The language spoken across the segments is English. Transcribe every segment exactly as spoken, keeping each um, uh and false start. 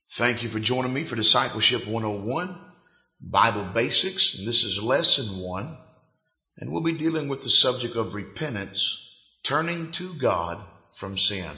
Thank you for joining me for Discipleship one oh one, Bible Basics, and this is Lesson one, and we'll be dealing with the subject of repentance, turning to God from sin.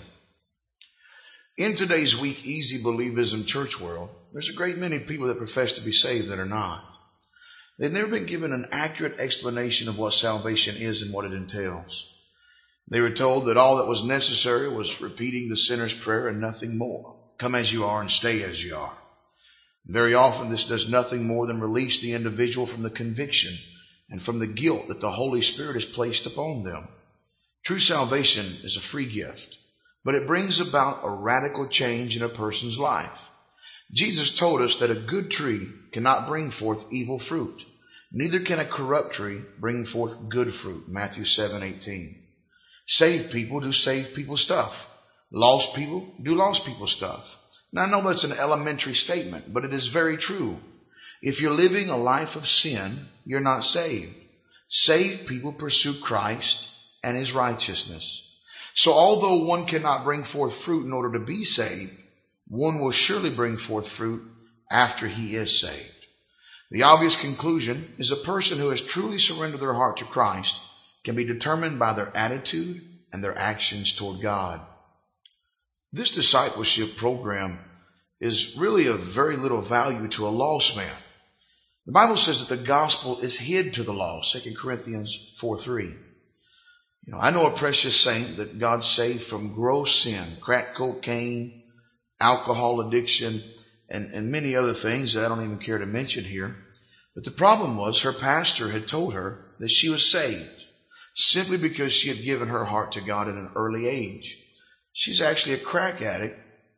In today's weak, easy believism church world, there's a great many people that profess to be saved that are not. They've never been given an accurate explanation of what salvation is and what it entails. They were told that all that was necessary was repeating the sinner's prayer and nothing more. Come as you are and stay as you are. Very often this does nothing more than release the individual from the conviction and from the guilt that the Holy Spirit has placed upon them. True salvation is a free gift, but it brings about a radical change in a person's life. Jesus told us that a good tree cannot bring forth evil fruit. Neither can a corrupt tree bring forth good fruit. Matthew seven eighteen. Saved people do saved people stuff. Lost people do lost people stuff. Now, I know that's an elementary statement, but it is very true. If you're living a life of sin, you're not saved. Saved people pursue Christ and His righteousness. So although one cannot bring forth fruit in order to be saved, one will surely bring forth fruit after he is saved. The obvious conclusion is a person who has truly surrendered their heart to Christ can be determined by their attitude and their actions toward God. This discipleship program is really of very little value to a lost man. The Bible says that the gospel is hid to the lost, Second Corinthians four three. You know, I know a precious saint that God saved from gross sin, crack cocaine, alcohol addiction, and, and many other things that I don't even care to mention here. But the problem was her pastor had told her that she was saved simply because she had given her heart to God at an early age. She's actually a crack addict,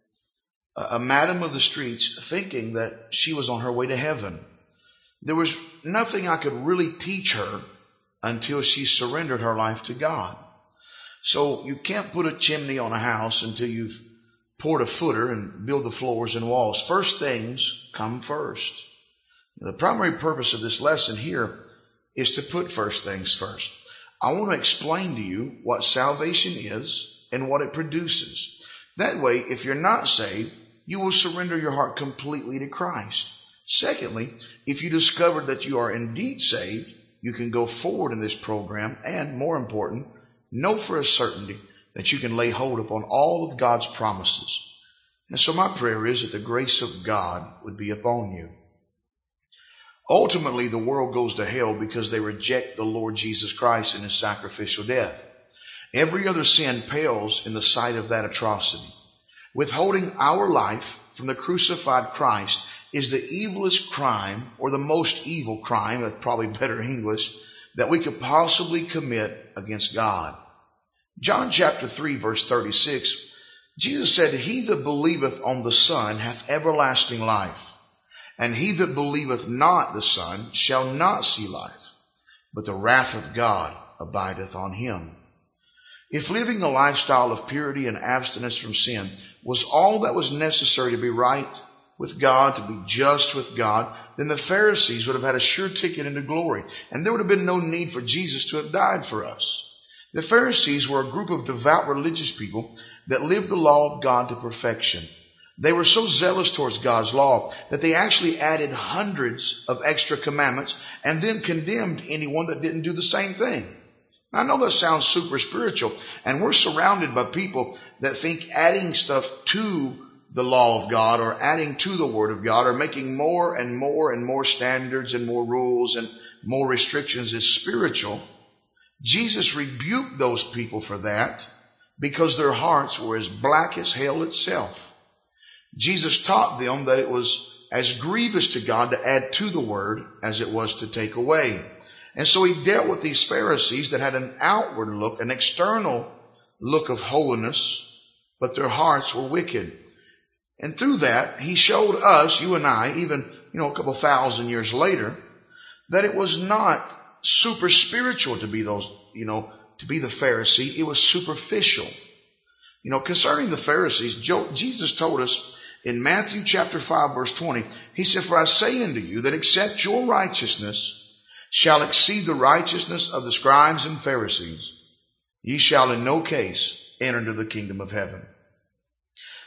a madam of the streets, thinking that she was on her way to heaven. There was nothing I could really teach her until she surrendered her life to God. So you can't put a chimney on a house until you've poured a footer and build the floors and walls. First things come first. The primary purpose of this lesson here is to put first things first. I want to explain to you what salvation is and what it produces. That way, if you're not saved, you will surrender your heart completely to Christ. Secondly, if you discover that you are indeed saved, you can go forward in this program and, more important, know for a certainty that you can lay hold upon all of God's promises. And so my prayer is that the grace of God would be upon you. Ultimately, the world goes to hell because they reject the Lord Jesus Christ and His sacrificial death. Every other sin pales in the sight of that atrocity. Withholding our life from the crucified Christ is the evilest crime, or the most evil crime, that's probably better English, that we could possibly commit against God. John chapter three, verse thirty-six, Jesus said, "He that believeth on the Son hath everlasting life, and he that believeth not the Son shall not see life, but the wrath of God abideth on him." If living a lifestyle of purity and abstinence from sin was all that was necessary to be right with God, to be just with God, then the Pharisees would have had a sure ticket into glory, and there would have been no need for Jesus to have died for us. The Pharisees were a group of devout religious people that lived the law of God to perfection. They were so zealous towards God's law that they actually added hundreds of extra commandments and then condemned anyone that didn't do the same thing. I know that sounds super spiritual, and we're surrounded by people that think adding stuff to the law of God or adding to the Word of God or making more and more and more standards and more rules and more restrictions is spiritual. Jesus rebuked those people for that because their hearts were as black as hell itself. Jesus taught them that it was as grievous to God to add to the Word as it was to take away. And so He dealt with these Pharisees that had an outward look, an external look of holiness, but their hearts were wicked. And through that, He showed us, you and I, even, you know, a couple thousand years later, that it was not super spiritual to be those, you know, to be the Pharisee. It was superficial. You know, concerning the Pharisees, Jesus told us in Matthew chapter five, verse twenty, He said, "For I say unto you that except your righteousness shall exceed the righteousness of the scribes and Pharisees, ye shall in no case enter into the kingdom of heaven."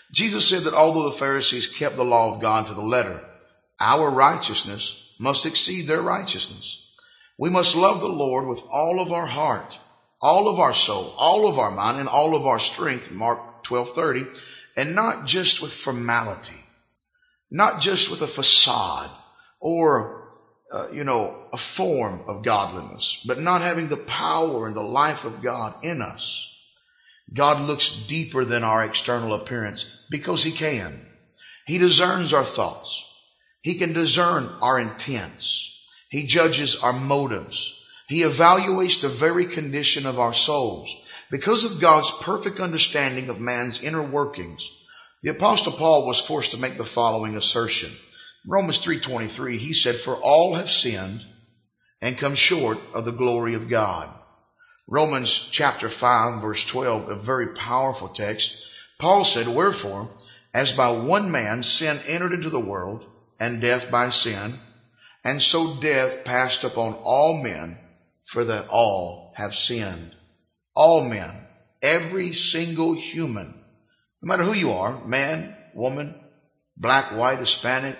Jesus said that although the Pharisees kept the law of God to the letter, our righteousness must exceed their righteousness. We must love the Lord with all of our heart, all of our soul, all of our mind, and all of our strength, Mark twelve thirty, and not just with formality, not just with a facade or, uh, you know, a form of godliness, but not having the power and the life of God in us. God looks deeper than our external appearance because He can. He discerns our thoughts. He can discern our intents. He judges our motives. He evaluates the very condition of our souls. Because of God's perfect understanding of man's inner workings, the Apostle Paul was forced to make the following assertion. Romans three twenty-three, he said, "For all have sinned and come short of the glory of God." Romans chapter five, verse twelve, a very powerful text. Paul said, "Wherefore, as by one man sin entered into the world, and death by sin, and so death passed upon all men, for that all have sinned." All men, every single human, no matter who you are, man, woman, black, white, Hispanic,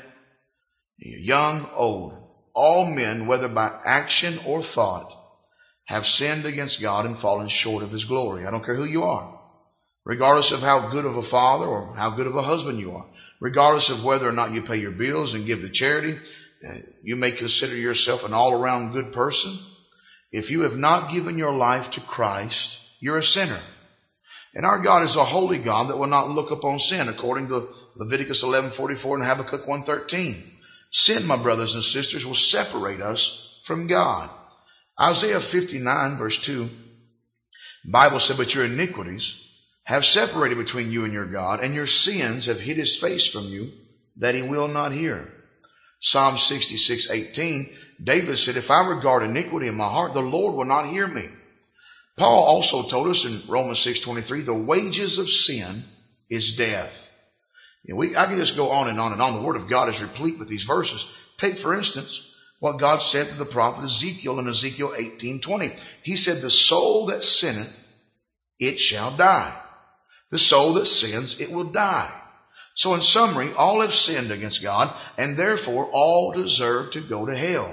young, old, all men, whether by action or thought, have sinned against God and fallen short of His glory. I don't care who you are, regardless of how good of a father or how good of a husband you are, regardless of whether or not you pay your bills and give to charity. You may consider yourself an all-around good person. If you have not given your life to Christ, you're a sinner. And our God is a holy God that will not look upon sin, according to Leviticus eleven forty-four and Habakkuk one thirteen. Sin, my brothers and sisters, will separate us from God. Isaiah fifty-nine, verse two, the Bible said, "But your iniquities have separated between you and your God, and your sins have hid His face from you, that He will not hear." Psalm sixty-six eighteen, David said, "If I regard iniquity in my heart, the Lord will not hear me." Paul also told us in Romans six twenty-three, "The wages of sin is death." You know, we, I can just go on and on and on. The Word of God is replete with these verses. Take, for instance, what God said to the prophet Ezekiel in Ezekiel eighteen twenty. He said, "The soul that sinneth, it shall die." The soul that sins, it will die. So in summary, all have sinned against God, and therefore all deserve to go to hell.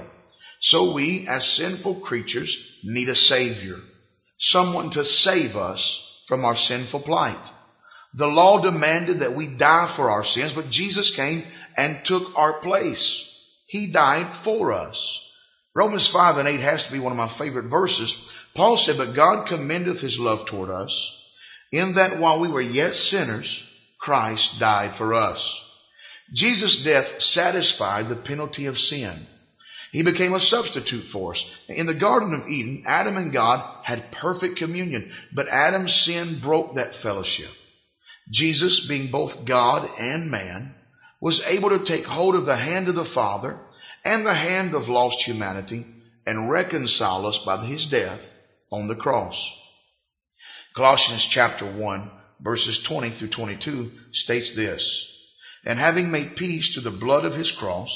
So we, as sinful creatures, need a Savior, someone to save us from our sinful plight. The law demanded that we die for our sins, but Jesus came and took our place. He died for us. Romans five and eight has to be one of my favorite verses. Paul said, "But God commendeth His love toward us, in that while we were yet sinners, Christ died for us." Jesus' death satisfied the penalty of sin. He became a substitute for us. In the Garden of Eden, Adam and God had perfect communion, but Adam's sin broke that fellowship. Jesus, being both God and man, was able to take hold of the hand of the Father and the hand of lost humanity and reconcile us by His death on the cross. Colossians chapter one, verses twenty through twenty-two states this, "And having made peace through the blood of His cross,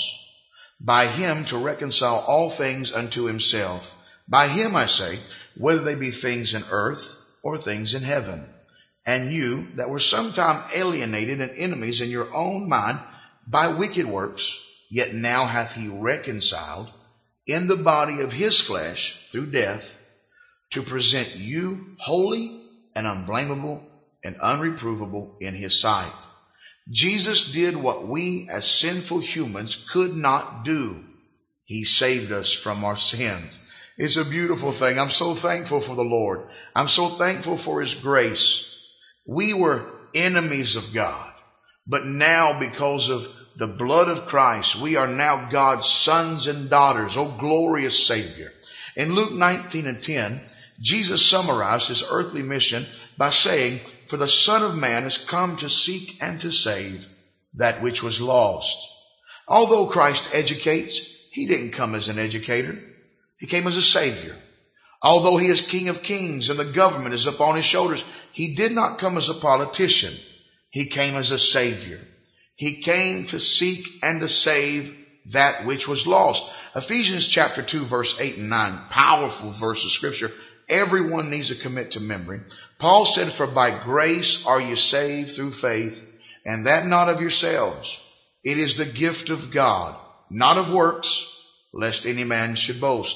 by Him to reconcile all things unto Himself. By Him, I say, whether they be things in earth or things in heaven. And you that were sometime alienated and enemies in your own mind by wicked works, yet now hath He reconciled in the body of His flesh through death, to present you holy and unblameable and unreprovable in His sight." Jesus did what we as sinful humans could not do. He saved us from our sins. It's a beautiful thing. I'm so thankful for the Lord. I'm so thankful for His grace. We were enemies of God, but now because of the blood of Christ, we are now God's sons and daughters. Oh, glorious Savior. In Luke nineteen and ten, Jesus summarized His earthly mission by saying, "For the Son of Man has come to seek and to save that which was lost." Although Christ educates, He didn't come as an educator. He came as a Savior. Although He is King of Kings and the government is upon His shoulders, He did not come as a politician. He came as a Savior. He came to seek and to save that which was lost. Ephesians chapter two, verse eight and nine, powerful verse of Scripture. Everyone needs to commit to memory. Paul said, "For by grace are you saved through faith, and that not of yourselves. It is the gift of God, not of works, lest any man should boast.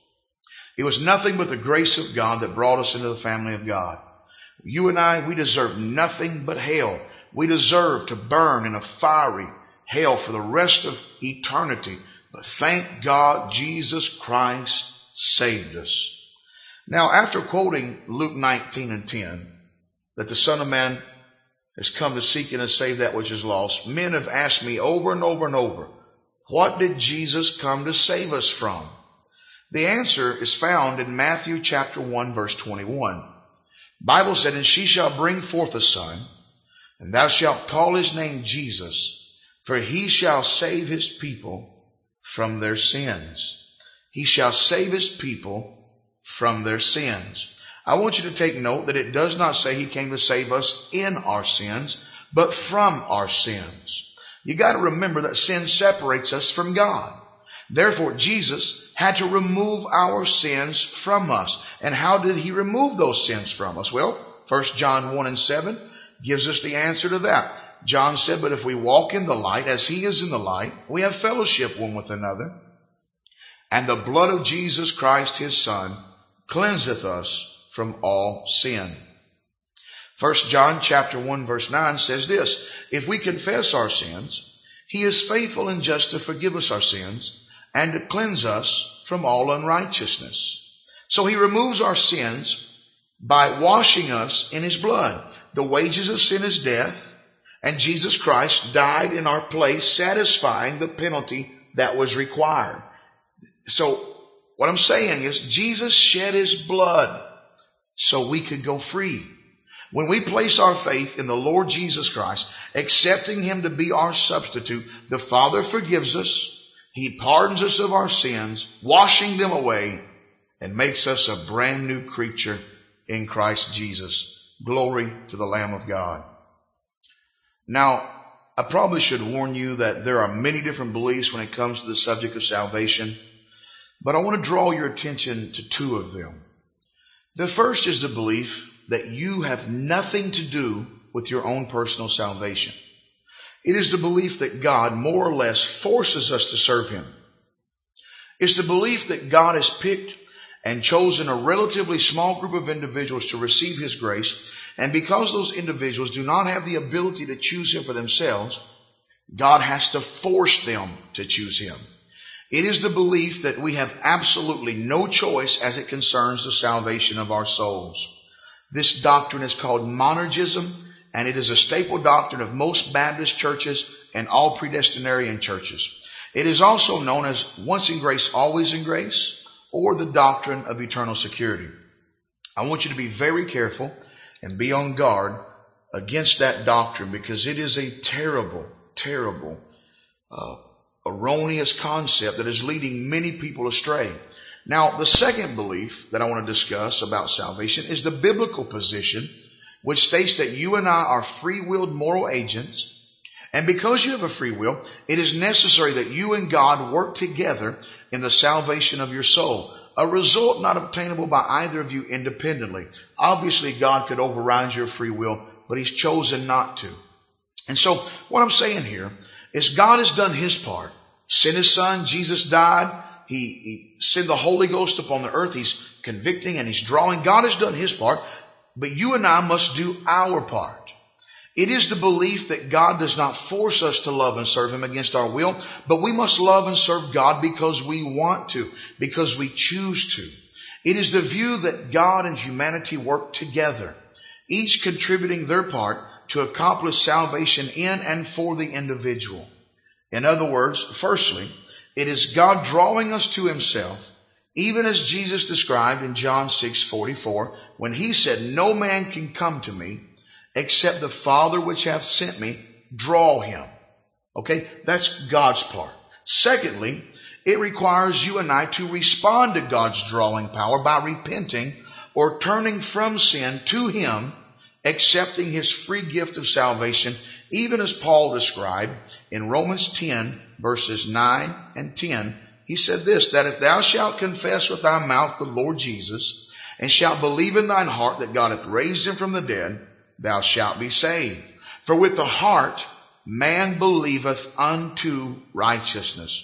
It was nothing but the grace of God that brought us into the family of God. You and I, we deserve nothing but hell. We deserve to burn in a fiery hell for the rest of eternity. But thank God Jesus Christ saved us. Now, after quoting Luke nineteen and ten, that the Son of Man has come to seek and to save that which is lost, men have asked me over and over and over, what did Jesus come to save us from? The answer is found in Matthew chapter one, verse twenty-one. The Bible said, and she shall bring forth a son, and thou shalt call his name Jesus, for he shall save his people from their sins. He shall save his people from their sins. I want you to take note that it does not say he came to save us in our sins, but from our sins. You got to remember that sin separates us from God. Therefore, Jesus had to remove our sins from us. And how did he remove those sins from us? Well, First John one and seven gives us the answer to that. John said, but if we walk in the light as he is in the light, we have fellowship one with another. And the blood of Jesus Christ, his Son, cleanseth us from all sin. First John chapter one verse nine says this, if we confess our sins, he is faithful and just to forgive us our sins and to cleanse us from all unrighteousness. So he removes our sins by washing us in his blood. The wages of sin is death, and Jesus Christ died in our place, satisfying the penalty that was required. So what I'm saying is Jesus shed his blood so we could go free. When we place our faith in the Lord Jesus Christ, accepting him to be our substitute, the Father forgives us. He pardons us of our sins, washing them away, and makes us a brand new creature in Christ Jesus. Glory to the Lamb of God. Now, I probably should warn you that there are many different beliefs when it comes to the subject of salvation, but I want to draw your attention to two of them. The first is the belief that you have nothing to do with your own personal salvation. It is the belief that God more or less forces us to serve him. It's the belief that God has picked and chosen a relatively small group of individuals to receive his grace, and because those individuals do not have the ability to choose him for themselves, God has to force them to choose him. It is the belief that we have absolutely no choice as it concerns the salvation of our souls. This doctrine is called monergism, and it is a staple doctrine of most Baptist churches and all predestinarian churches. It is also known as once in grace, always in grace, or the doctrine of eternal security. I want you to be very careful and be on guard against that doctrine, because it is a terrible, terrible, uh, erroneous concept that is leading many people astray. Now, the second belief that I want to discuss about salvation is the biblical position, which states that you and I are free-willed moral agents, and because you have a free will, it is necessary that you and God work together in the salvation of your soul, a result not obtainable by either of you independently. Obviously, God could override your free will, but he's chosen not to. And so, what I'm saying here is God has done his part. Sent his Son, Jesus died. He, he sent the Holy Ghost upon the earth. He's convicting and he's drawing. God has done his part, but you and I must do our part. It is the belief that God does not force us to love and serve him against our will, but we must love and serve God because we want to, because we choose to. It is the view that God and humanity work together, each contributing their part to accomplish salvation in and for the individual. In other words, firstly, it is God drawing us to himself, even as Jesus described in John six forty-four, when he said, no man can come to me except the Father which hath sent me draw him. Okay, that's God's part. Secondly, it requires you and I to respond to God's drawing power by repenting or turning from sin to him, accepting his free gift of salvation, even as Paul described in Romans ten, verses nine and ten. He said this, that if thou shalt confess with thy mouth the Lord Jesus, and shalt believe in thine heart that God hath raised him from the dead, thou shalt be saved. For with the heart man believeth unto righteousness.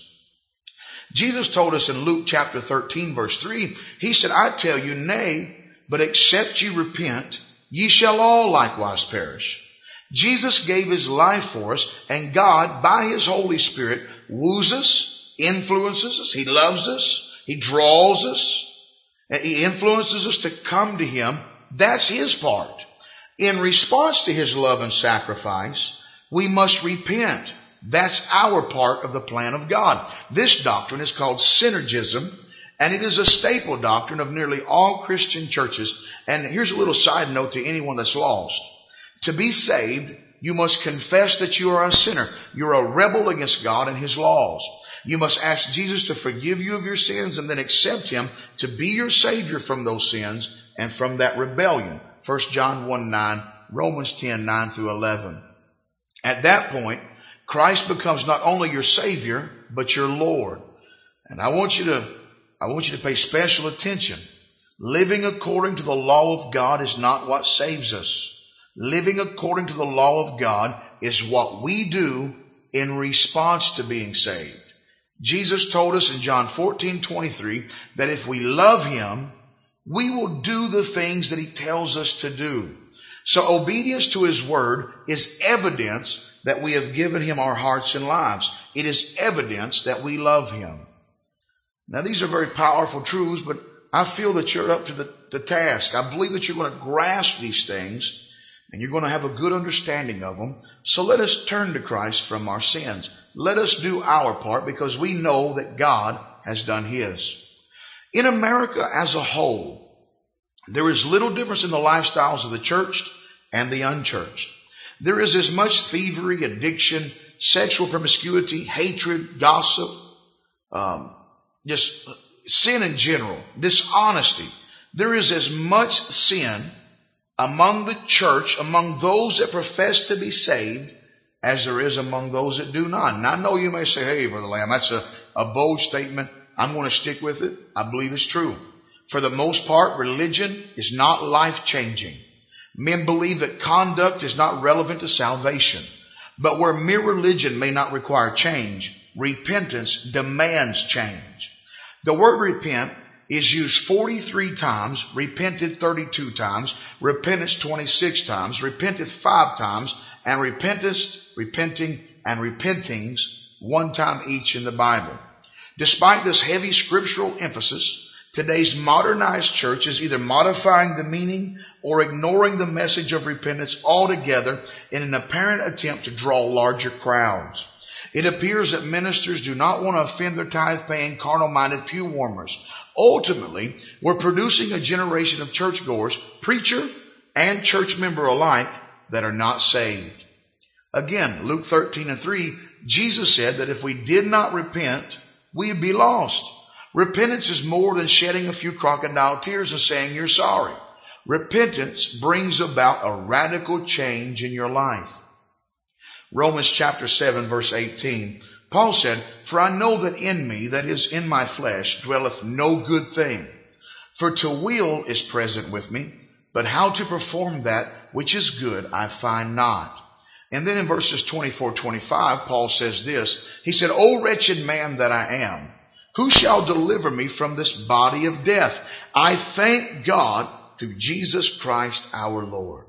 Jesus told us in Luke chapter thirteen verse three, He said, I tell you, nay, but except ye repent, ye shall all likewise perish. Jesus gave His life for us, and God, by His Holy Spirit, woos us, influences us, He loves us, He draws us, and He influences us to come to Him. That's His part. In response to His love and sacrifice, we must repent. That's our part of the plan of God. This doctrine is called synergism, and it is a staple doctrine of nearly all Christian churches. And here's a little side note to anyone that's lost. To be saved, you must confess that you are a sinner. You're a rebel against God and His laws. You must ask Jesus to forgive you of your sins and then accept Him to be your Savior from those sins and from that rebellion. First John one nine, Romans ten nine through eleven. At that point, Christ becomes not only your Savior, but your Lord. And I want you to, I want you to pay special attention. Living according to the law of God is not what saves us. Living according to the law of God is what we do in response to being saved. Jesus told us in John fourteen twenty-three that if we love Him, we will do the things that He tells us to do. So obedience to His word is evidence that we have given Him our hearts and lives. It is evidence that we love Him. Now these are very powerful truths, but I feel that you're up to the, the task. I believe that you're going to grasp these things and you're going to have a good understanding of them. So let us turn to Christ from our sins. Let us do our part because we know that God has done His. In America as a whole, there is little difference in the lifestyles of the churched and the unchurched. There is as much thievery, addiction, sexual promiscuity, hatred, gossip, um, just sin in general, dishonesty. There is as much sin among the church, among those that profess to be saved, as there is among those that do not. And I know you may say, hey, Brother Lamb, that's a, a bold statement. I'm going to stick with it. I believe it's true. For the most part, religion is not life-changing. Men believe that conduct is not relevant to salvation. But where mere religion may not require change, repentance demands change. The word repent is used forty-three times, repented thirty-two times, repentance twenty-six times, repented five times, and repentance, repenting, and repentings one time each in the Bible. Despite this heavy scriptural emphasis, today's modernized church is either modifying the meaning or ignoring the message of repentance altogether in an apparent attempt to draw larger crowds. It appears that ministers do not want to offend their tithe-paying, carnal-minded pew warmers. Ultimately, we're producing a generation of churchgoers, preacher and church member alike, that are not saved. Again, Luke thirteen and three, Jesus said that if we did not repent, we'd be lost. Repentance is more than shedding a few crocodile tears and saying you're sorry. Repentance brings about a radical change in your life. Romans chapter seven verse eighteen, Paul said, For I know that in me, that is in my flesh, dwelleth no good thing. For to will is present with me, but how to perform that which is good I find not. And then in verses twenty-four twenty-five, Paul says this. He said, O wretched man that I am, who shall deliver me from this body of death? I thank God through Jesus Christ our Lord.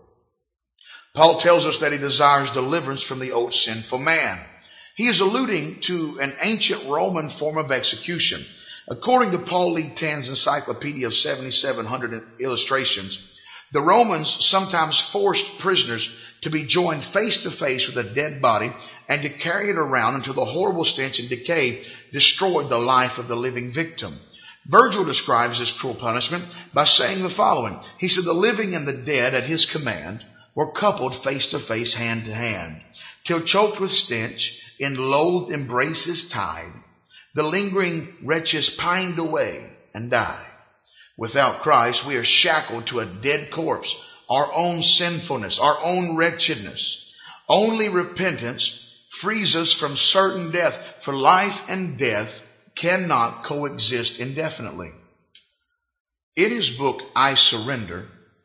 Paul tells us that he desires deliverance from the old sinful man. He is alluding to an ancient Roman form of execution. According to Paul Lee Tan's encyclopedia of seventy-seven hundred illustrations, the Romans sometimes forced prisoners to be joined face to face with a dead body and to carry it around until the horrible stench and decay destroyed the life of the living victim. Virgil describes this cruel punishment by saying the following. He said, The living and the dead at his command were coupled face to face, hand to hand, till choked with stench, in loathed embraces tied, the lingering wretches pined away and died. Without Christ, we are shackled to a dead corpse, our own sinfulness, our own wretchedness. Only repentance frees us from certain death, for life and death cannot coexist indefinitely. In his book, I Surrender,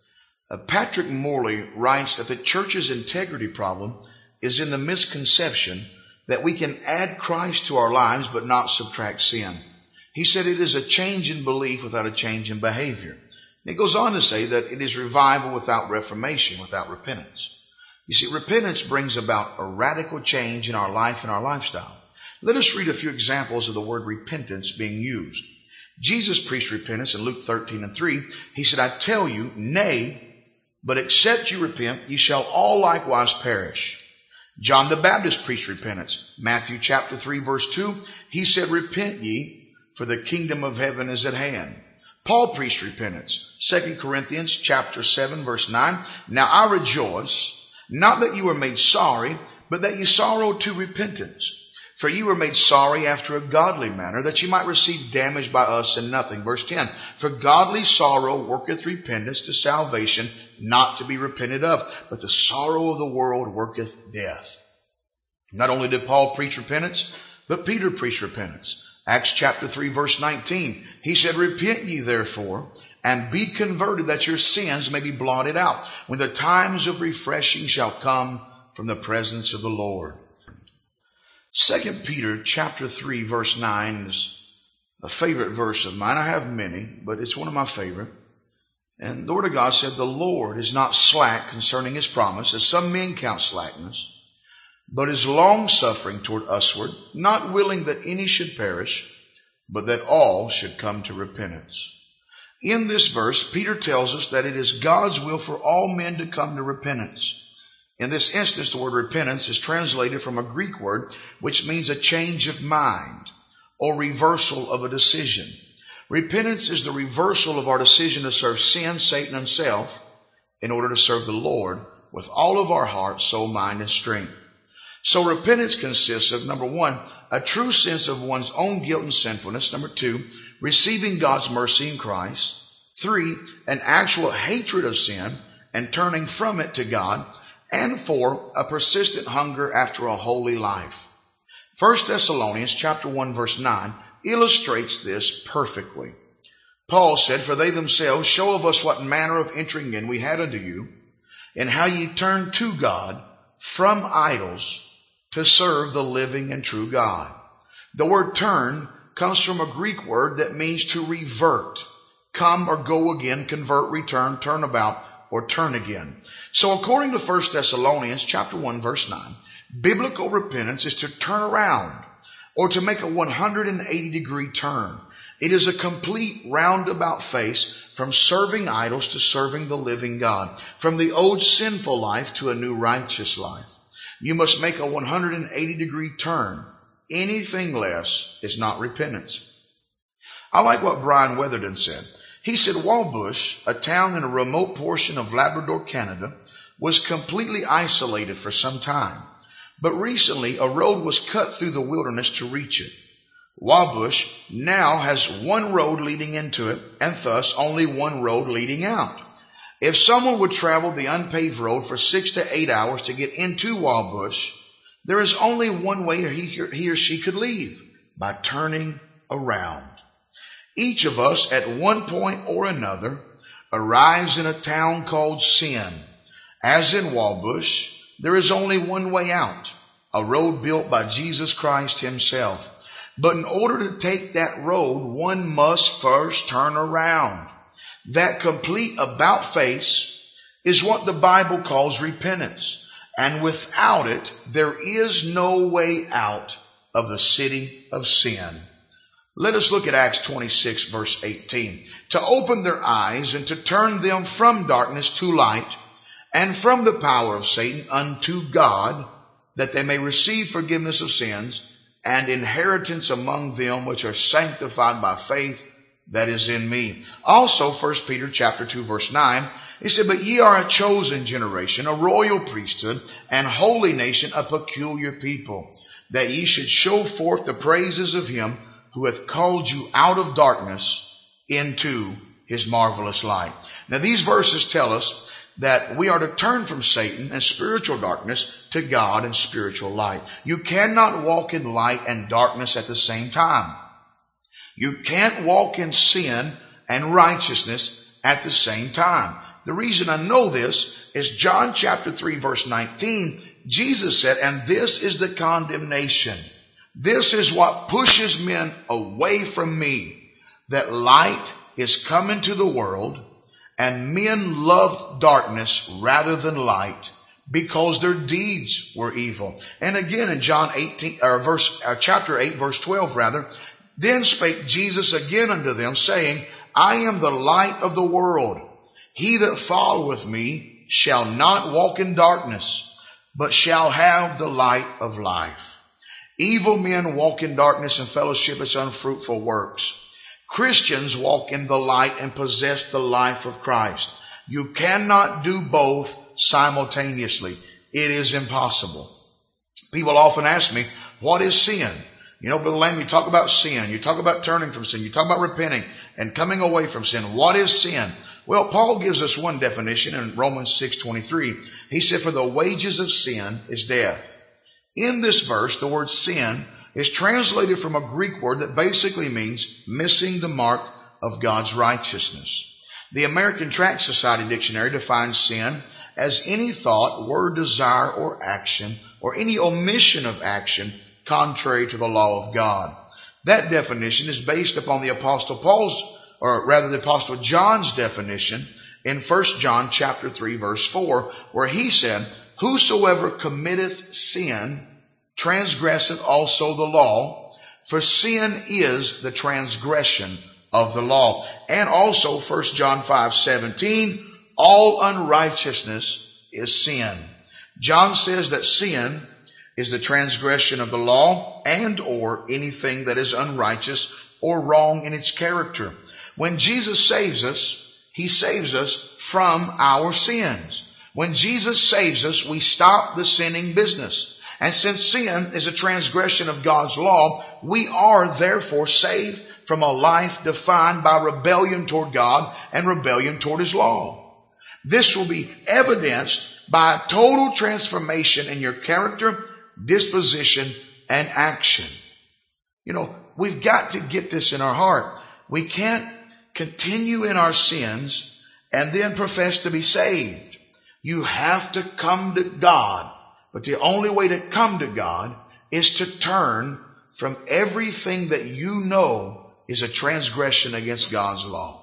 Uh, Patrick Morley writes that the church's integrity problem is in the misconception that we can add Christ to our lives but not subtract sin. He said it is a change in belief without a change in behavior. It goes on to say that it is revival without reformation, without repentance. You see, repentance brings about a radical change in our life and our lifestyle. Let us read a few examples of the word repentance being used. Jesus preached repentance in Luke thirteen and three. He said, I tell you, nay, but except you repent, ye shall all likewise perish. John the Baptist preached repentance. Matthew chapter three, verse two, he said, repent ye, for the kingdom of heaven is at hand. Paul preached repentance. Second Corinthians chapter seven, verse nine, now I rejoice, not that you were made sorry, but that you sorrowed to repentance. For you were made sorry after a godly manner, that you might receive damage by us and nothing. Verse ten, for godly sorrow worketh repentance to salvation, not to be repented of, but the sorrow of the world worketh death. Not only did Paul preach repentance, but Peter preached repentance. Acts chapter three, verse nineteen, he said, repent ye therefore, and be converted, that your sins may be blotted out, when the times of refreshing shall come from the presence of the Lord. Second Peter chapter three, verse nine is a favorite verse of mine. I have many, but it's one of my favorite. And the Word of God said, the Lord is not slack concerning His promise, as some men count slackness, but is long-suffering toward usward, not willing that any should perish, but that all should come to repentance. In this verse, Peter tells us that it is God's will for all men to come to repentance. In this instance, the word repentance is translated from a Greek word which means a change of mind or reversal of a decision. Repentance is the reversal of our decision to serve sin, Satan, and self in order to serve the Lord with all of our heart, soul, mind, and strength. So repentance consists of, number one, a true sense of one's own guilt and sinfulness. Number two, receiving God's mercy in Christ. Three, an actual hatred of sin and turning from it to God. And four, a persistent hunger after a holy life. First Thessalonians chapter one, verse nine illustrates this perfectly. Paul said, for they themselves show of us what manner of entering in we had unto you, and how ye turned to God from idols to serve the living and true God. The word turn comes from a Greek word that means to revert, come or go again, convert, return, turn about, or turn again. So according to First Thessalonians chapter one, verse nine, biblical repentance is to turn around or to make a one hundred eighty degree turn. It is a complete roundabout face from serving idols to serving the living God, from the old sinful life to a new righteous life. You must make a one hundred eighty degree turn. Anything less is not repentance. I like what Brian Weatherden said. He said Walbush, a town in a remote portion of Labrador, Canada, was completely isolated for some time. But recently a road was cut through the wilderness to reach it. Walbush now has one road leading into it, and thus only one road leading out. If someone would travel the unpaved road for six to eight hours to get into Walbush, there is only one way he or she could leave, by turning around. Each of us at one point or another arrives in a town called sin. As in Walbush, there is only one way out, a road built by Jesus Christ Himself. But in order to take that road, one must first turn around. That complete about face is what the Bible calls repentance. And without it, there is no way out of the city of sin. Let us look at Acts twenty-six, verse eighteen. To open their eyes and to turn them from darkness to light, and from the power of Satan unto God, that they may receive forgiveness of sins and inheritance among them which are sanctified by faith that is in me. Also, First Peter chapter two, verse nine, he said, but ye are a chosen generation, a royal priesthood, and holy nation, a peculiar people, that ye should show forth the praises of Him who hath called you out of darkness into His marvelous light. Now these verses tell us that we are to turn from Satan and spiritual darkness to God and spiritual light. You cannot walk in light and darkness at the same time. You can't walk in sin and righteousness at the same time. the reason I know this is John chapter three verse nineteen. Jesus said, and this is the condemnation. This is what pushes men away from me, that light is come into the world, and men loved darkness rather than light, because their deeds were evil. And again in John eighteen, or verse, or chapter eight, verse twelve rather, then spake Jesus again unto them, saying, I am the light of the world. He that followeth me shall not walk in darkness, but shall have the light of life. Evil men walk in darkness and fellowship its unfruitful works. Christians walk in the light and possess the life of Christ. You cannot do both simultaneously. It is impossible. People often ask me, what is sin? You know, Brother Lamb, you talk about sin. You talk about turning from sin. You talk about repenting and coming away from sin. What is sin? Well, Paul gives us one definition in Romans six twenty-three. He said, for the wages of sin is death. In this verse, the word sin is translated from a Greek word that basically means missing the mark of God's righteousness. The American Tract Society Dictionary defines sin as any thought, word, desire, or action, or any omission of action contrary to the law of God. That definition is based upon the Apostle Paul's, or rather the Apostle John's definition in First John chapter three verse four, where he said, whosoever committeth sin transgresseth also the law, for sin is the transgression of the law. And also First John five seventeen, all unrighteousness is sin. John says that sin is the transgression of the law and or anything that is unrighteous or wrong in its character. When Jesus saves us, He saves us from our sins. When Jesus saves us, we stop the sinning business. And since sin is a transgression of God's law, we are therefore saved from a life defined by rebellion toward God and rebellion toward His law. This will be evidenced by a total transformation in your character, disposition, and action. You know, we've got to get this in our heart. We can't continue in our sins and then profess to be saved. You have to come to God. But the only way to come to God is to turn from everything that you know is a transgression against God's law.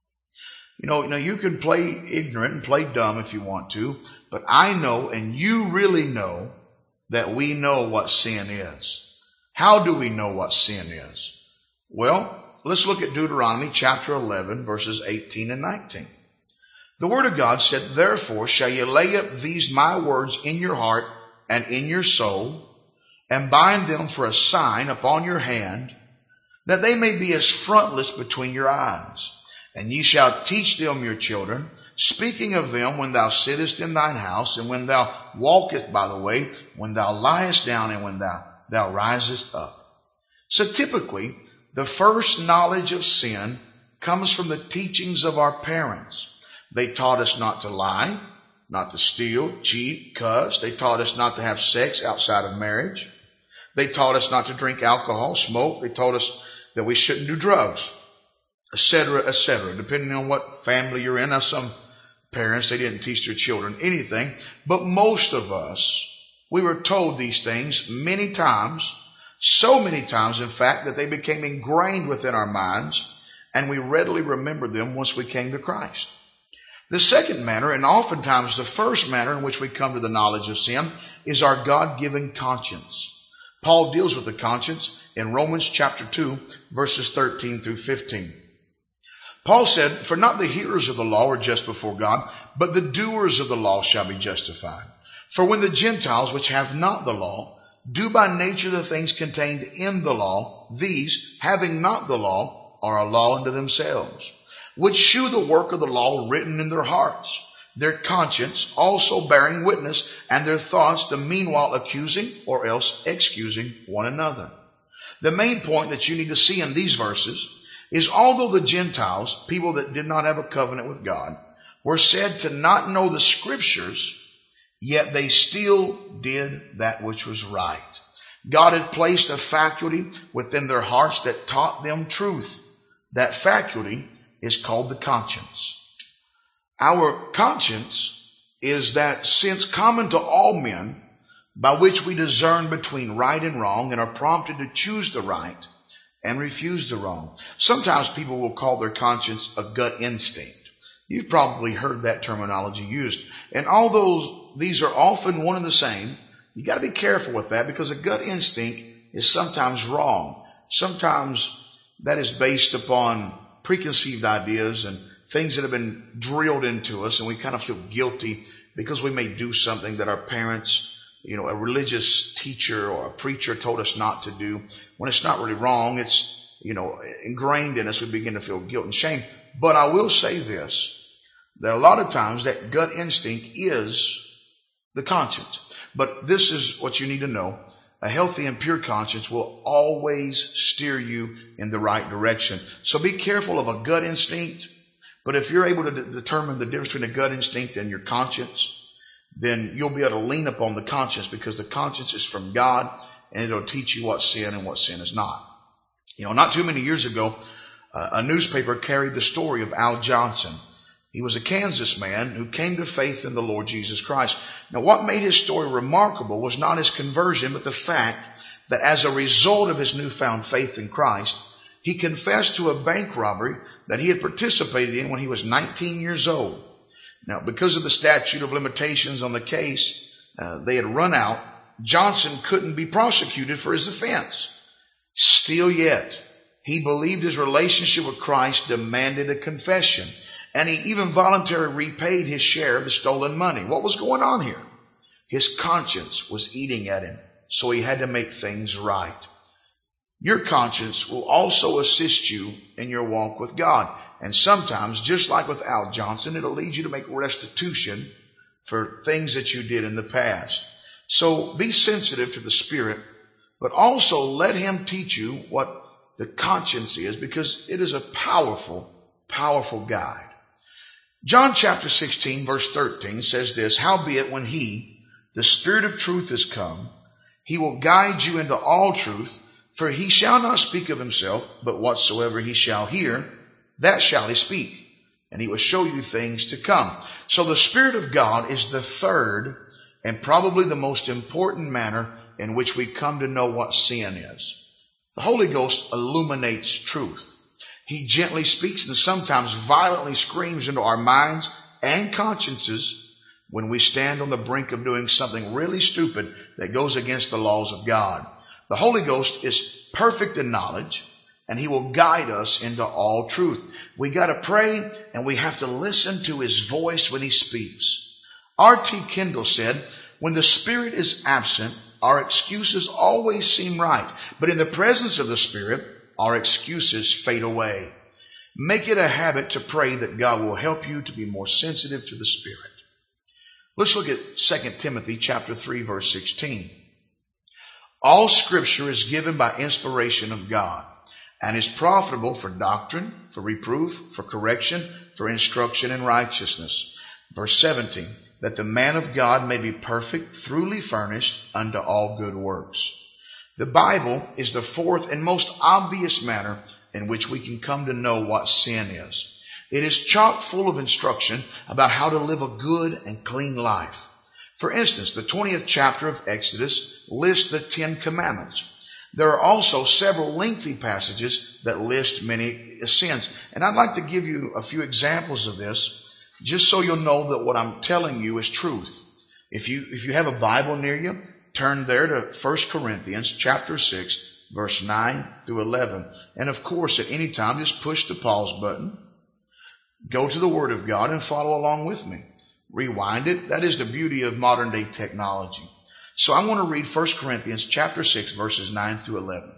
You know, now you can play ignorant and play dumb if you want to, but I know and you really know that we know what sin is. How do we know what sin is? Well, let's look at Deuteronomy chapter eleven, verses eighteen and nineteen. The Word of God said, therefore shall ye lay up these my words in your heart and in your soul, and bind them for a sign upon your hand, that they may be as frontlets between your eyes. And ye shall teach them your children, speaking of them when thou sittest in thine house, and when thou walkest by the way, when thou liest down, and when thou, thou risest up. So typically, the first knowledge of sin comes from the teachings of our parents. They taught us not to lie, not to steal, cheat, cuss. They taught us not to have sex outside of marriage. They taught us not to drink alcohol, smoke. They taught us that we shouldn't do drugs, et cetera, et cetera, depending on what family you're in. Now, some parents, they didn't teach their children anything, but most of us, we were told these things many times, so many times, in fact, that they became ingrained within our minds, and we readily remembered them once we came to Christ. The second manner, and oftentimes the first manner in which we come to the knowledge of sin, is our God-given conscience. Paul deals with the conscience in Romans chapter two, verses thirteen through fifteen. Paul said, for not the hearers of the law are just before God, but the doers of the law shall be justified. For when the Gentiles, which have not the law, do by nature the things contained in the law, these, having not the law, are a law unto themselves, which shew the work of the law written in their hearts, their conscience also bearing witness, and their thoughts the meanwhile accusing or else excusing one another. The main point that you need to see in these verses is although the Gentiles, people that did not have a covenant with God, were said to not know the Scriptures, yet they still did that which was right. God had placed a faculty within their hearts that taught them truth. That faculty is called the conscience. Our conscience is that sense common to all men by which we discern between right and wrong and are prompted to choose the right and refuse the wrong. Sometimes people will call their conscience a gut instinct. You've probably heard that terminology used. And although these are often one and the same, you got to be careful with that, because a gut instinct is sometimes wrong. Sometimes that is based upon preconceived ideas and things that have been drilled into us, and we kind of feel guilty because we may do something that our parents, you know, a religious teacher or a preacher told us not to do. When it's not really wrong, it's, you know, ingrained in us. We begin to feel guilt and shame. But I will say this, that a lot of times that gut instinct is the conscience. But this is what you need to know. A healthy and pure conscience will always steer you in the right direction. So be careful of a gut instinct. But if you're able to de- determine the difference between a gut instinct and your conscience, then you'll be able to lean upon the conscience, because the conscience is from God, and it'll teach you what's sin and what sin is not. You know, not too many years ago, uh, a newspaper carried the story of Al Johnson. He was a Kansas man who came to faith in the Lord Jesus Christ. Now, what made his story remarkable was not his conversion, but the fact that as a result of his newfound faith in Christ, he confessed to a bank robbery that he had participated in when he was nineteen years old. Now, because of the statute of limitations on the case, uh, they had run out. Johnson couldn't be prosecuted for his offense. Still yet, he believed his relationship with Christ demanded a confession, and he even voluntarily repaid his share of the stolen money. What was going on here? His conscience was eating at him, so he had to make things right. Your conscience will also assist you in your walk with God. And sometimes, just like with Al Johnson, it'll lead you to make restitution for things that you did in the past. So be sensitive to the Spirit, but also let Him teach you what the conscience is, because it is a powerful, powerful guide. John chapter sixteen, verse thirteen says this, "Howbeit when He, the Spirit of truth, is come, He will guide you into all truth, for He shall not speak of Himself, but whatsoever He shall hear, that shall He speak, and He will show you things to come." So the Spirit of God is the third and probably the most important manner in which we come to know what sin is. The Holy Ghost illuminates truth. He gently speaks and sometimes violently screams into our minds and consciences when we stand on the brink of doing something really stupid that goes against the laws of God. The Holy Ghost is perfect in knowledge, and He will guide us into all truth. We got to pray, and we have to listen to His voice when He speaks. R T Kendall said, "When the Spirit is absent, our excuses always seem right. But in the presence of the Spirit, our excuses fade away." Make it a habit to pray that God will help you to be more sensitive to the Spirit. Let's look at Second Timothy chapter three, verse sixteen. "All Scripture is given by inspiration of God, and is profitable for doctrine, for reproof, for correction, for instruction in righteousness." Verse seventeen, "That the man of God may be perfect, truly furnished unto all good works." The Bible is the fourth and most obvious manner in which we can come to know what sin is. It is chock full of instruction about how to live a good and clean life. For instance, the twentieth chapter of Exodus lists the Ten Commandments. There are also several lengthy passages that list many sins. And I'd like to give you a few examples of this, just so you'll know that what I'm telling you is truth. If you, if you have a Bible near you, turn there to First Corinthians chapter six, verse nine through eleven. And of course, at any time, just push the pause button. Go to the Word of God and follow along with me. Rewind it. That is the beauty of modern day technology. So I want to read First Corinthians chapter six, verses nine through eleven.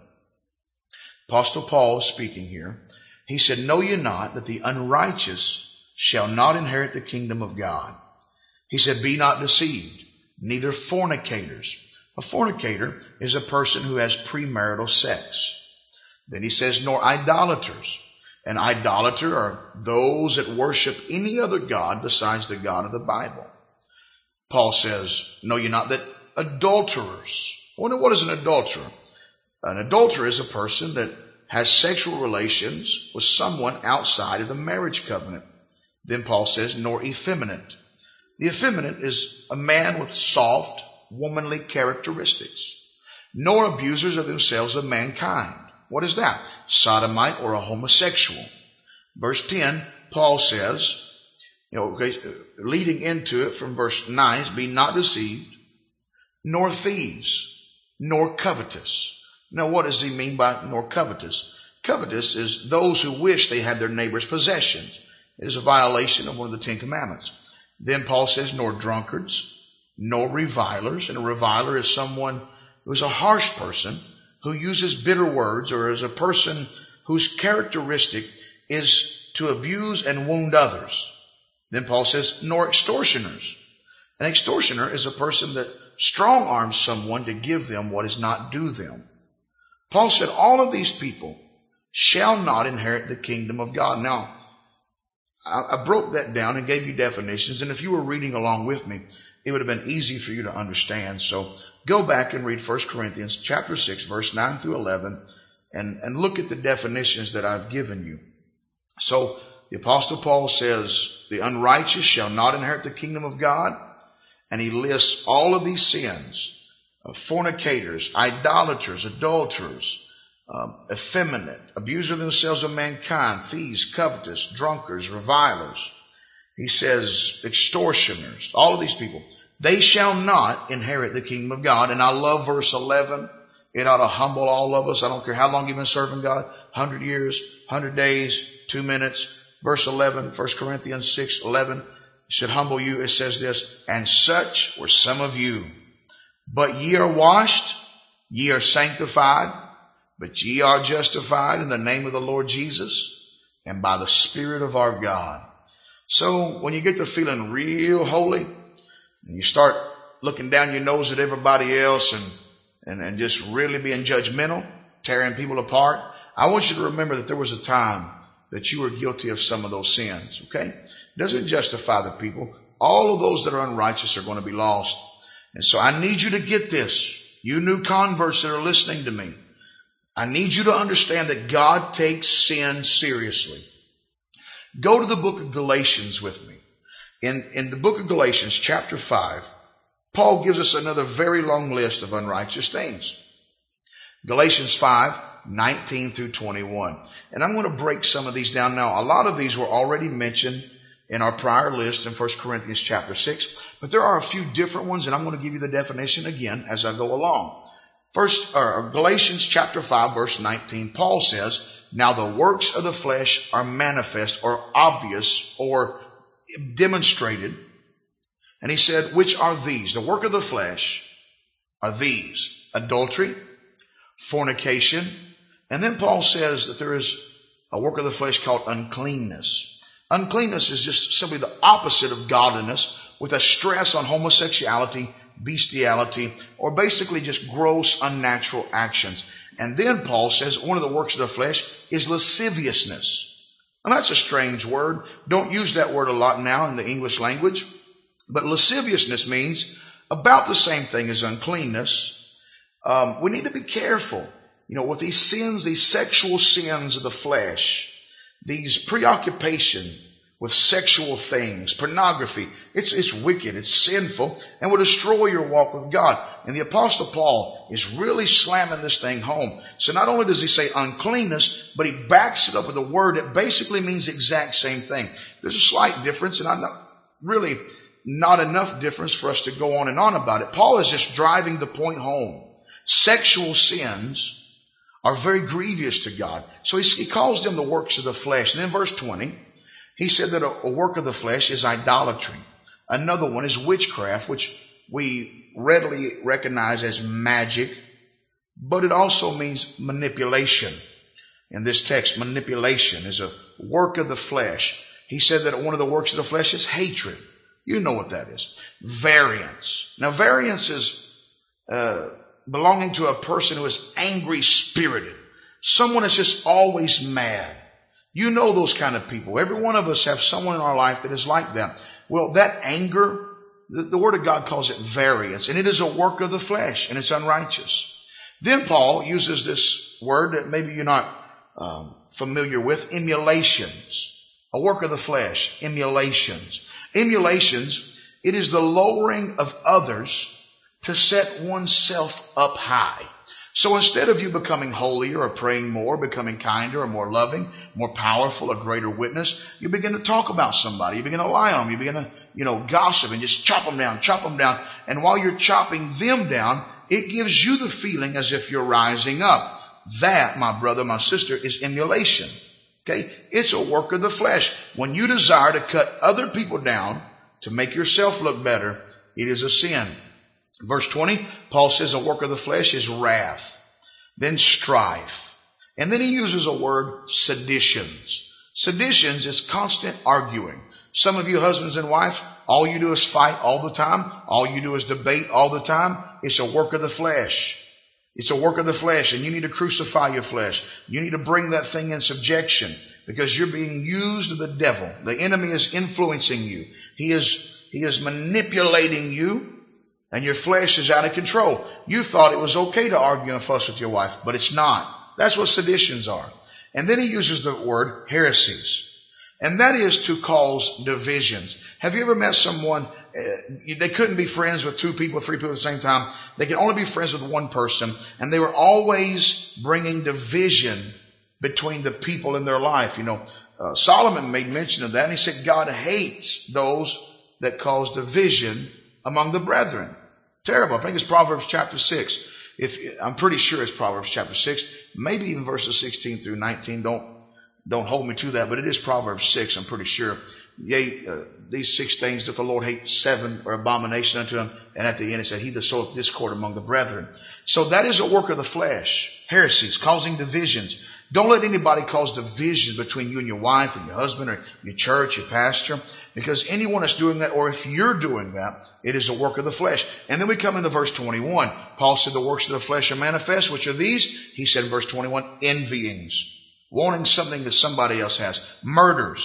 Apostle Paul is speaking here. He said, "Know ye not that the unrighteous shall not inherit the kingdom of God?" He said, "Be not deceived, neither fornicators." A fornicator is a person who has premarital sex. Then he says, "Nor idolaters." An idolater are those that worship any other god besides the God of the Bible. Paul says, "Know ye not that adulterers." I wonder, what is an adulterer? An adulterer is a person that has sexual relations with someone outside of the marriage covenant. Then Paul says, nor effeminate. The effeminate is a man with soft, womanly characteristics. Nor abusers of themselves of mankind. What is that? Sodomite or a homosexual. Verse ten, Paul says, you know, leading into it from verse nine, be not deceived, nor thieves, nor covetous. Now, what does he mean by nor covetous? Covetous is those who wish they had their neighbor's possessions. It is a violation of one of the Ten Commandments. Then Paul says, nor drunkards, nor revilers. And a reviler is someone who is a harsh person who uses bitter words, or is a person whose characteristic is to abuse and wound others. Then Paul says, nor extortioners. An extortioner is a person that strong arms someone to give them what is not due them. Paul said, all of these people shall not inherit the kingdom of God. Now, I broke that down and gave you definitions, and if you were reading along with me, it would have been easy for you to understand. So go back and read First Corinthians chapter six, verse nine through eleven, and, and look at the definitions that I've given you. So the Apostle Paul says, the unrighteous shall not inherit the kingdom of God, and he lists all of these sins, uh, fornicators, idolaters, adulterers, Um, effeminate, abusers of themselves of mankind, thieves, covetous, drunkards, revilers. He says extortioners, all of these people. They shall not inherit the kingdom of God. And I love verse eleven. It ought to humble all of us. I don't care how long you've been serving God, one hundred years, one hundred days, two minutes. Verse eleven, First Corinthians six eleven should humble you. It says this, and such were some of you. But ye are washed, ye are sanctified, but ye are justified in the name of the Lord Jesus and by the Spirit of our God. So when you get to feeling real holy and you start looking down your nose at everybody else and, and, and just really being judgmental, tearing people apart, I want you to remember that there was a time that you were guilty of some of those sins. Okay? It doesn't justify the people. All of those that are unrighteous are going to be lost. And so I need you to get this. You new converts that are listening to me, I need you to understand that God takes sin seriously. Go to the book of Galatians with me. In, in the book of Galatians, chapter five, Paul gives us another very long list of unrighteous things. Galatians five, nineteen through twenty-one. And I'm going to break some of these down now. A lot of these were already mentioned in our prior list in First Corinthians chapter six. But there are a few different ones, and I'm going to give you the definition again as I go along. First, or Galatians chapter five, verse nineteen, Paul says, now the works of the flesh are manifest or obvious or demonstrated. And he said, which are these? The work of the flesh are these: adultery, fornication. And then Paul says that there is a work of the flesh called uncleanness. Uncleanness is just simply the opposite of godliness, with a stress on homosexuality, bestiality, or basically just gross, unnatural actions. And then Paul says one of the works of the flesh is lasciviousness. And that's a strange word. Don't use that word a lot now in the English language. But lasciviousness means about the same thing as uncleanness. Um, we need to be careful, you know, with these sins, these sexual sins of the flesh, these preoccupation with sexual things, pornography. It's, it's wicked, it's sinful, and will destroy your walk with God. And the Apostle Paul is really slamming this thing home. So not only does he say uncleanness, but he backs it up with a word that basically means the exact same thing. There's a slight difference, and I'm not really not enough difference for us to go on and on about it. Paul is just driving the point home. Sexual sins are very grievous to God. So he, he calls them the works of the flesh. And then verse twenty, he said that a, a work of the flesh is idolatry. Another one is witchcraft, which we readily recognize as magic, but it also means manipulation. In this text, manipulation is a work of the flesh. He said that one of the works of the flesh is hatred. You know what that is. Variance. Now, variance is uh, belonging to a person who is angry-spirited. Someone is just always mad. You know those kind of people. Every one of us have someone in our life that is like that. Well, that anger, the, the Word of God calls it variance, and it is a work of the flesh, and it's unrighteous. Then Paul uses this word that maybe you're not um, familiar with, emulations. A work of the flesh. Emulations. Emulations, it is the lowering of others to set oneself up high. So instead of you becoming holier or praying more, becoming kinder or more loving, more powerful, a greater witness, you begin to talk about somebody. You begin to lie on them. You begin to, you know, gossip and just chop them down, chop them down. And while you're chopping them down, it gives you the feeling as if you're rising up. That, my brother, my sister, is emulation. Okay? It's a work of the flesh. When you desire to cut other people down to make yourself look better, it is a sin. Verse twenty, Paul says a work of the flesh is wrath, then strife. And then he uses a word, seditions. Seditions is constant arguing. Some of you husbands and wives, all you do is fight all the time. All you do is debate all the time. It's a work of the flesh. It's a work of the flesh, and you need to crucify your flesh. You need to bring that thing in subjection because you're being used of the devil. The enemy is influencing you. He is, he is manipulating you. And your flesh is out of control. You thought it was okay to argue and fuss with your wife, but it's not. That's what seditions are. And then he uses the word heresies. And that is to cause divisions. Have you ever met someone, uh, they couldn't be friends with two people, three people at the same time. They could only be friends with one person. And they were always bringing division between the people in their life. You know, uh, Solomon made mention of that. And he said God hates those that cause division among the brethren. Terrible. I think it's Proverbs chapter six. If I'm pretty sure it's Proverbs chapter six, maybe even verses sixteen through nineteen. Don't don't hold me to that, but it is Proverbs six. I'm pretty sure. Yea, uh, these six things that the Lord hates, seven are abomination unto him. And at the end it said, he that soweth discord among the brethren. So that is a work of the flesh. Heresies, causing divisions. Don't let anybody cause divisions between you and your wife and your husband or your church, your pastor. Because anyone that's doing that, or if you're doing that, it is a work of the flesh. And then we come into verse twenty-one. Paul said the works of the flesh are manifest. Which are these? He said in verse twenty-one, envyings. Wanting something that somebody else has. Murders.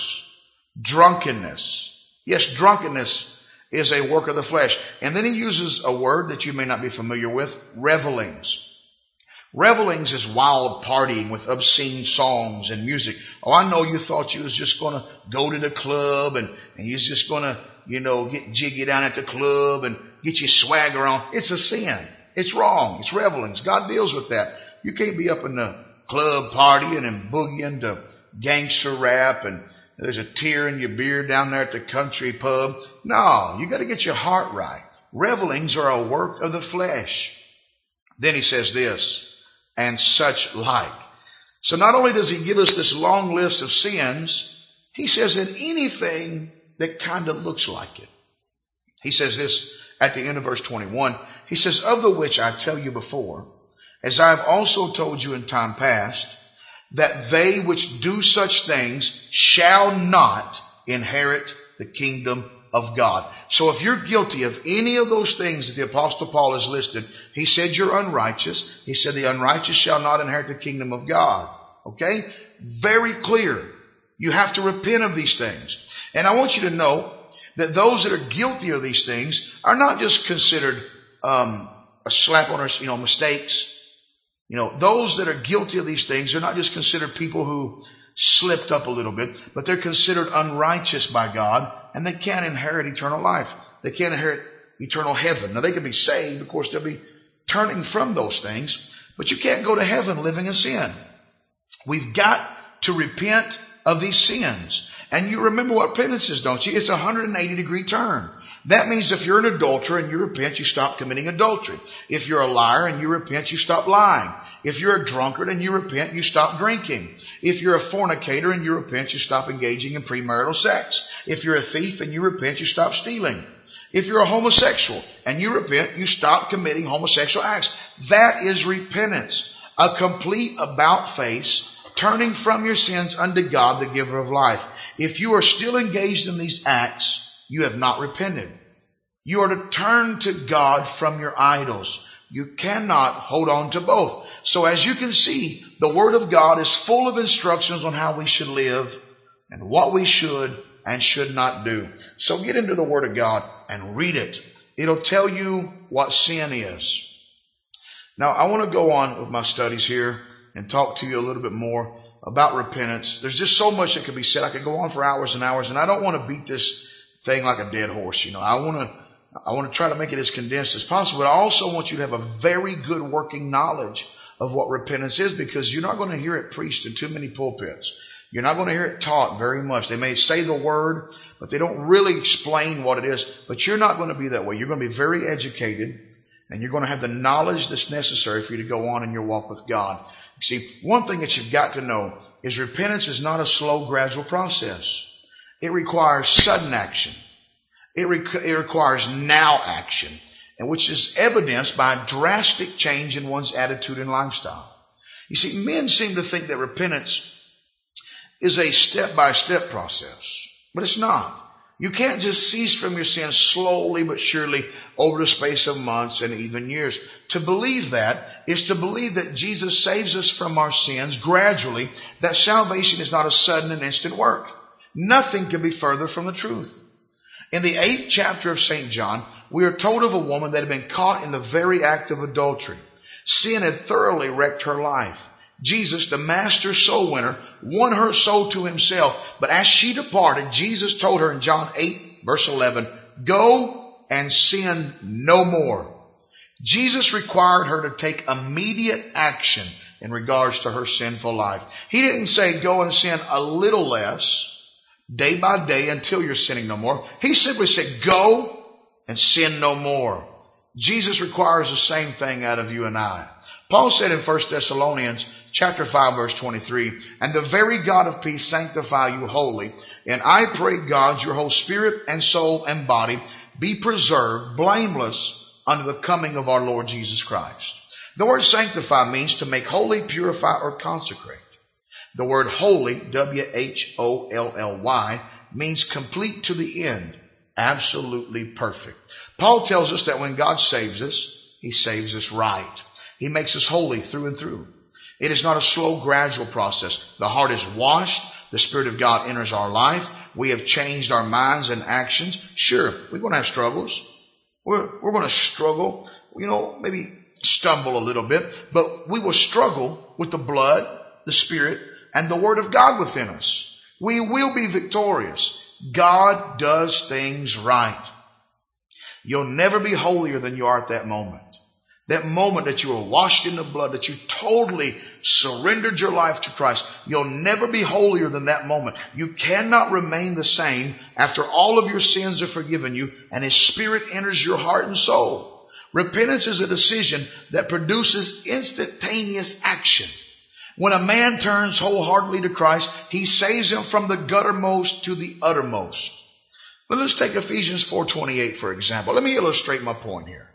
Drunkenness. Yes, drunkenness is a work of the flesh. And then he uses a word that you may not be familiar with. Revelings. Revelings is wild partying with obscene songs and music. Oh, I know you thought you was just going to go to the club and, and you was just going to, you know, get jiggy down at the club and get your swagger on. It's a sin. It's wrong. It's revelings. God deals with that. You can't be up in the club partying and boogieing to gangster rap and there's a tear in your beer down there at the country pub. No, you got to get your heart right. Revelings are a work of the flesh. Then he says this, and such like. So not only does he give us this long list of sins, he says in anything that kind of looks like it. He says this at the end of verse twenty-one. He says, of the which I tell you before, as I have also told you in time past, that they which do such things shall not inherit the kingdom of God. So if you're guilty of any of those things that the Apostle Paul has listed, he said you're unrighteous. He said the unrighteous shall not inherit the kingdom of God. Okay? Very clear. You have to repent of these things. And I want you to know that those that are guilty of these things are not just considered um, a slap on our, you know, mistakes. You know, those that are guilty of these things are not just considered people who slipped up a little bit, but they're considered unrighteous by God, and they can't inherit eternal life. They can't inherit eternal heaven. Now, they can be saved. Of course, they'll be turning from those things, but you can't go to heaven living in sin. We've got to repent of these sins. And you remember what penance is, don't you? It's a one hundred eighty degree turn. That means if you're an adulterer and you repent, you stop committing adultery. If you're a liar and you repent, you stop lying. If you're a drunkard and you repent, you stop drinking. If you're a fornicator and you repent, you stop engaging in premarital sex. If you're a thief and you repent, you stop stealing. If you're a homosexual and you repent, you stop committing homosexual acts. That is repentance. A complete about face, turning from your sins unto God, the giver of life. If you are still engaged in these acts, you have not repented. You are to turn to God from your idols. You cannot hold on to both. So as you can see, the Word of God is full of instructions on how we should live and what we should and should not do. So get into the Word of God and read it. It'll tell you what sin is. Now, I want to go on with my studies here and talk to you a little bit more about repentance. There's just so much that could be said. I could go on for hours and hours, and I don't want to beat this thing like a dead horse. You know, I want to, I want to try to make it as condensed as possible. But I also want you to have a very good working knowledge of what repentance is, because you're not going to hear it preached in too many pulpits. You're not going to hear it taught very much. They may say the word, but they don't really explain what it is. But you're not going to be that way. You're going to be very educated, and you're going to have the knowledge that's necessary for you to go on in your walk with God. See, one thing that you've got to know is repentance is not a slow, gradual process. It requires sudden action. It, re- it requires now action, and which is evidenced by a drastic change in one's attitude and lifestyle. You see, men seem to think that repentance is a step-by-step process, but it's not. You can't just cease from your sins slowly but surely over the space of months and even years. To believe that is to believe that Jesus saves us from our sins gradually, that salvation is not a sudden and instant work. Nothing could be further from the truth. In the eighth chapter of Saint John, we are told of a woman that had been caught in the very act of adultery. Sin had thoroughly wrecked her life. Jesus, the master soul winner, won her soul to himself. But as she departed, Jesus told her in John eight, verse eleven, "Go and sin no more." Jesus required her to take immediate action in regards to her sinful life. He didn't say go and sin a little less, day by day, until you're sinning no more. He simply said go and sin no more. Jesus requires the same thing out of you and I. Paul said in First Thessalonians chapter five, verse twenty-three, "And the very God of peace sanctify you wholly. And I pray God your whole spirit and soul and body be preserved blameless unto the coming of our Lord Jesus Christ." The word sanctify means to make holy, purify, or consecrate. The word holy, W H O L L Y, means complete to the end, absolutely perfect. Paul tells us that when God saves us, He saves us right. He makes us holy through and through. It is not a slow, gradual process. The heart is washed. The Spirit of God enters our life. We have changed our minds and actions. Sure, we're going to have struggles. We're, we're going to struggle, you know, maybe stumble a little bit, but we will struggle with the blood, the Spirit, and the Word of God within us. We will be victorious. God does things right. You'll never be holier than you are at that moment. That moment that you were washed in the blood, that you totally surrendered your life to Christ, you'll never be holier than that moment. You cannot remain the same after all of your sins are forgiven you and His Spirit enters your heart and soul. Repentance is a decision that produces instantaneous action. When a man turns wholeheartedly to Christ, He saves him from the guttermost to the uttermost. But let's take Ephesians four twenty-eight, for example. Let me illustrate my point here.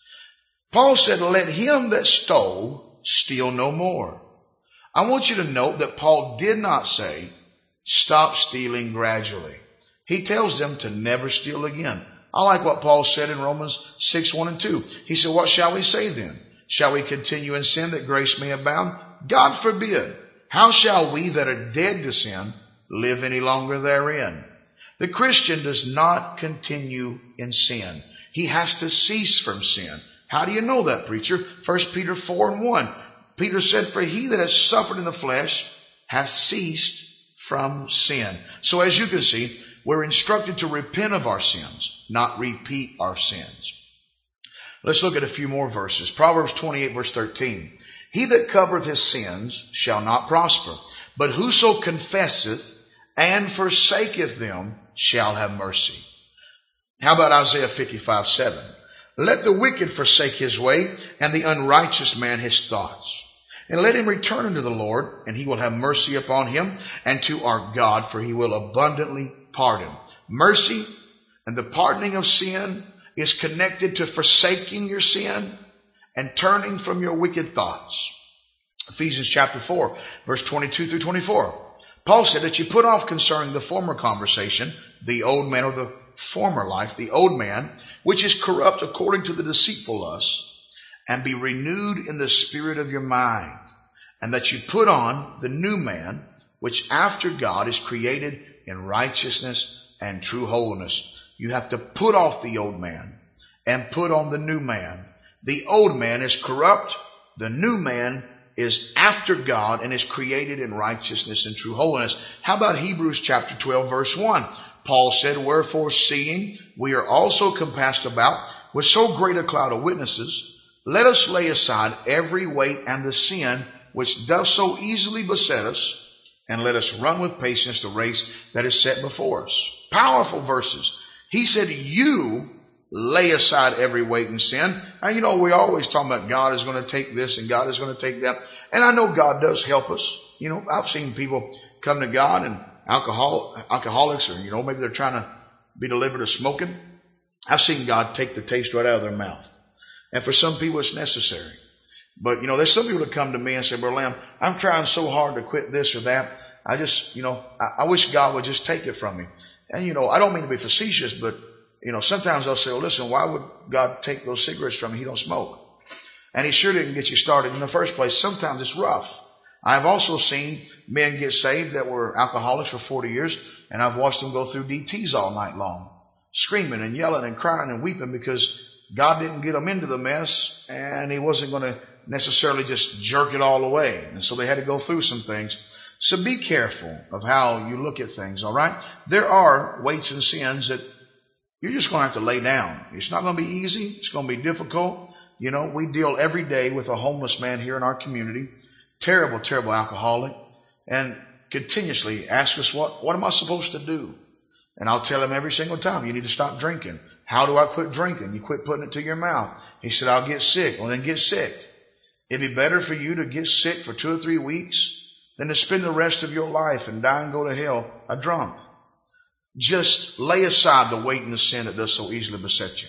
Paul said, "Let him that stole steal no more." I want you to note that Paul did not say, stop stealing gradually. He tells them to never steal again. I like what Paul said in Romans six, one and two. He said, "What shall we say then? Shall we continue in sin that grace may abound? God forbid. How shall we that are dead to sin live any longer therein?" The Christian does not continue in sin. He has to cease from sin. How do you know that, preacher? First Peter four and one. Peter said, "For he that has suffered in the flesh hath ceased from sin." So as you can see, we're instructed to repent of our sins, not repeat our sins. Let's look at a few more verses. Proverbs twenty-eight, verse thirteen. "He that covereth his sins shall not prosper, but whoso confesseth and forsaketh them shall have mercy." How about Isaiah fifty-five, seven? "Let the wicked forsake his way, and the unrighteous man his thoughts. And let him return unto the Lord, and He will have mercy upon him, and to our God, for He will abundantly pardon." Mercy and the pardoning of sin is connected to forsaking your sin and turning from your wicked thoughts. Ephesians chapter four, verse twenty-two through twenty-four. Paul said that you put off concerning the former conversation, the old man, or the former life, the old man, which is corrupt according to the deceitful lust, and be renewed in the spirit of your mind, and that you put on the new man, which after God is created in righteousness and true holiness. You have to put off the old man and put on the new man. The old man is corrupt. The new man is after God and is created in righteousness and true holiness. How about Hebrews chapter twelve, verse one? Paul said, wherefore, seeing we are also compassed about with so great a cloud of witnesses, let us lay aside every weight and the sin which doth so easily beset us, and let us run with patience the race that is set before us. Powerful verses. He said, you lay aside every weight and sin. And you know, we always talk about God is going to take this and God is going to take that. And I know God does help us. You know, I've seen people come to God and alcohol, alcoholics, or, you know, maybe they're trying to be delivered of smoking. I've seen God take the taste right out of their mouth. And for some people, it's necessary. But, you know, there's some people that come to me and say, Brother Lamb, I'm trying so hard to quit this or that. I just, you know, I, I wish God would just take it from me. And, you know, I don't mean to be facetious, but, you know, sometimes they'll say, well, listen, why would God take those cigarettes from me? He don't smoke. And he sure didn't get you started in the first place. Sometimes it's rough. I've also seen men get saved that were alcoholics for forty years, and I've watched them go through D Ts all night long, screaming and yelling and crying and weeping because God didn't get them into the mess, and he wasn't going to necessarily just jerk it all away. And so they had to go through some things. So be careful of how you look at things, all right? There are weights and sins that you're just going to have to lay down. It's not going to be easy. It's going to be difficult. You know, we deal every day with a homeless man here in our community, terrible, terrible alcoholic, and continuously ask us, what, what am I supposed to do? And I'll tell him every single time, you need to stop drinking. How do I quit drinking? You quit putting it to your mouth. He said, I'll get sick. Well, then get sick. It'd be better for you to get sick for two or three weeks than to spend the rest of your life and die and go to hell a drunk. Just lay aside the weight and the sin that does so easily beset you.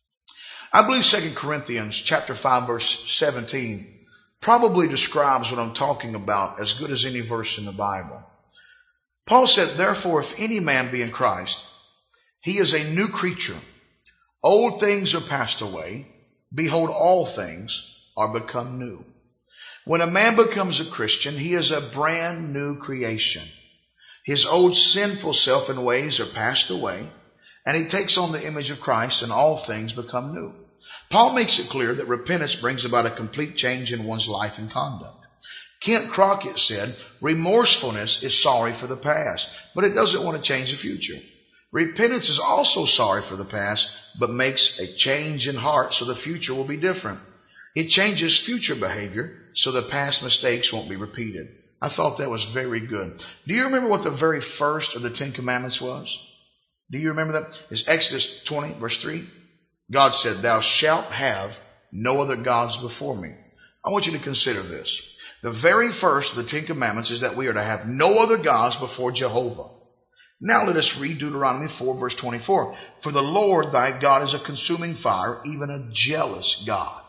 I believe Second Corinthians chapter five, verse seventeen probably describes what I'm talking about as good as any verse in the Bible. Paul said, therefore, if any man be in Christ, he is a new creature. Old things are passed away. Behold, all things are become new. When a man becomes a Christian, he is a brand new creation. His old sinful self and ways are passed away, and he takes on the image of Christ, and all things become new. Paul makes it clear that repentance brings about a complete change in one's life and conduct. Kent Crockett said, remorsefulness is sorry for the past, but it doesn't want to change the future. Repentance is also sorry for the past, but makes a change in heart so the future will be different. It changes future behavior so the past mistakes won't be repeated. I thought that was very good. Do you remember what the very first of the Ten Commandments was? Do you remember that? It's Exodus twenty, verse three. God said, thou shalt have no other gods before me. I want you to consider this. The very first of the Ten Commandments is that we are to have no other gods before Jehovah. Now let us read Deuteronomy four, verse twenty-four. For the Lord thy God is a consuming fire, even a jealous God.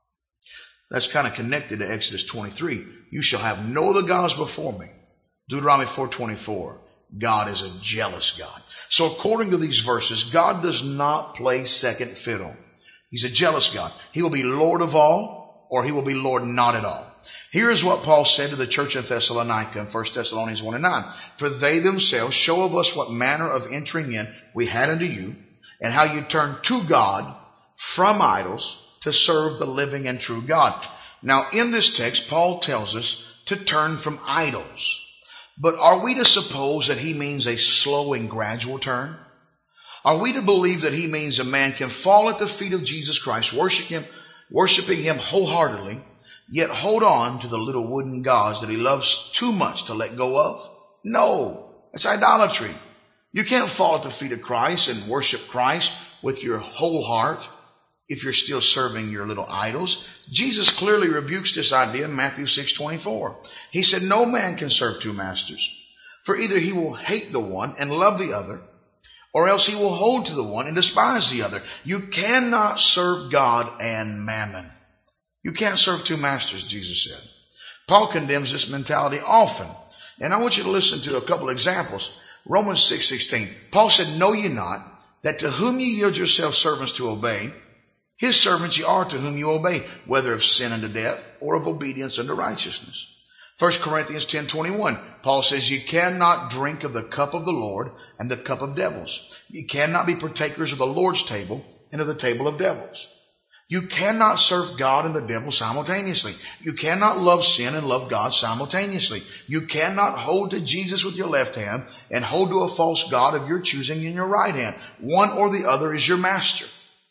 That's kind of connected to Exodus twenty-three. You shall have no other gods before me. Deuteronomy four twenty-four. God is a jealous God. So according to these verses, God does not play second fiddle. He's a jealous God. He will be Lord of all, or he will be Lord not at all. Here is what Paul said to the church in Thessalonica in First Thessalonians one and nine. For they themselves show of us what manner of entering in we had unto you, and how you turned to God from idols to serve the living and true God. Now in this text, Paul tells us to turn from idols. But are we to suppose that he means a slow and gradual turn? Are we to believe that he means a man can fall at the feet of Jesus Christ, worship him, worshiping him wholeheartedly, yet hold on to the little wooden gods that he loves too much to let go of? No, it's idolatry. You can't fall at the feet of Christ and worship Christ with your whole heart if you're still serving your little idols. Jesus clearly rebukes this idea in Matthew six twenty-four. He said, no man can serve two masters, for either he will hate the one and love the other, or else he will hold to the one and despise the other. You cannot serve God and mammon. You can't serve two masters, Jesus said. Paul condemns this mentality often. And I want you to listen to a couple of examples. Romans six sixteen. Paul said, know ye not that to whom ye yield yourselves servants to obey, his servants ye are to whom you obey, whether of sin unto death or of obedience unto righteousness. First Corinthians ten twenty-one. Paul says, ye cannot drink of the cup of the Lord and the cup of devils. Ye cannot be partakers of the Lord's table and of the table of devils. You cannot serve God and the devil simultaneously. You cannot love sin and love God simultaneously. You cannot hold to Jesus with your left hand and hold to a false God of your choosing in your right hand. One or the other is your master.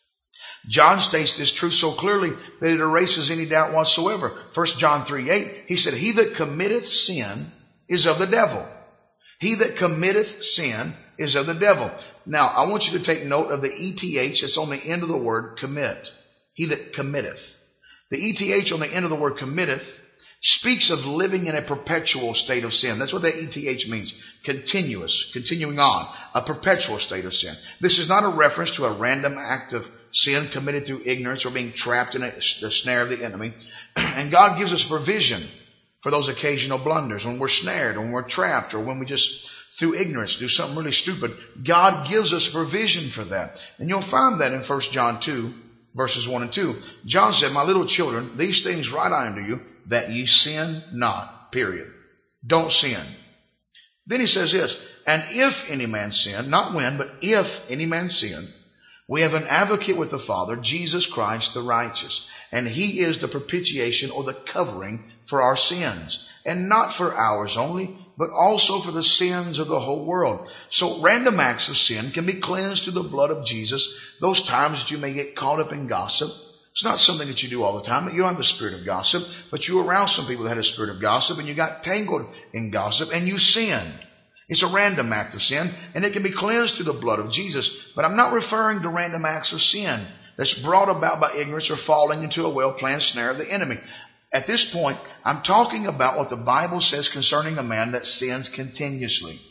John states this truth so clearly that it erases any doubt whatsoever. First John three eight, he said, he that committeth sin is of the devil. He that committeth sin is of the devil. Now, I want you to take note of the E T H that's on the end of the word commit. He that committeth. The E T H on the end of the word committeth speaks of living in a perpetual state of sin. That's what that E T H means. Continuous, continuing on, a perpetual state of sin. This is not a reference to a random act of sin committed through ignorance or being trapped in a, the snare of the enemy. And God gives us provision for those occasional blunders when we're snared, when we're trapped, or when we just, through ignorance, do something really stupid. God gives us provision for that. And you'll find that in First John two, verses one and two. John said, my little children, these things write I unto you, that ye sin not. Period. Don't sin. Then he says this, and if any man sin, not when, but if any man sin, we have an advocate with the Father, Jesus Christ the righteous. And he is the propitiation or the covering for our sins. And not for ours only, but also for the sins of the whole world. So random acts of sin can be cleansed through the blood of Jesus. Those times that you may get caught up in gossip. It's not something that you do all the time. You don't have the spirit of gossip, but you were around some people that had a spirit of gossip and you got tangled in gossip and you sinned. It's a random act of sin, and it can be cleansed through the blood of Jesus. But I'm not referring to random acts of sin that's brought about by ignorance or falling into a well-planned snare of the enemy. At this point, I'm talking about what the Bible says concerning a man that sins continuously.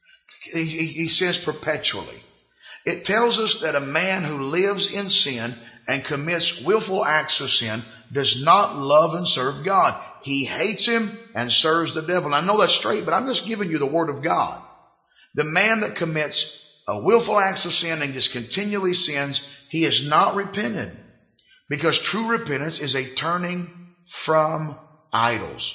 He, he, he sins perpetually. It tells us that a man who lives in sin and commits willful acts of sin does not love and serve God. He hates him and serves the devil. I know that's straight, but I'm just giving you the word of God. The man that commits a willful acts of sin and just continually sins, he is not repented. Because true repentance is a turning from idols.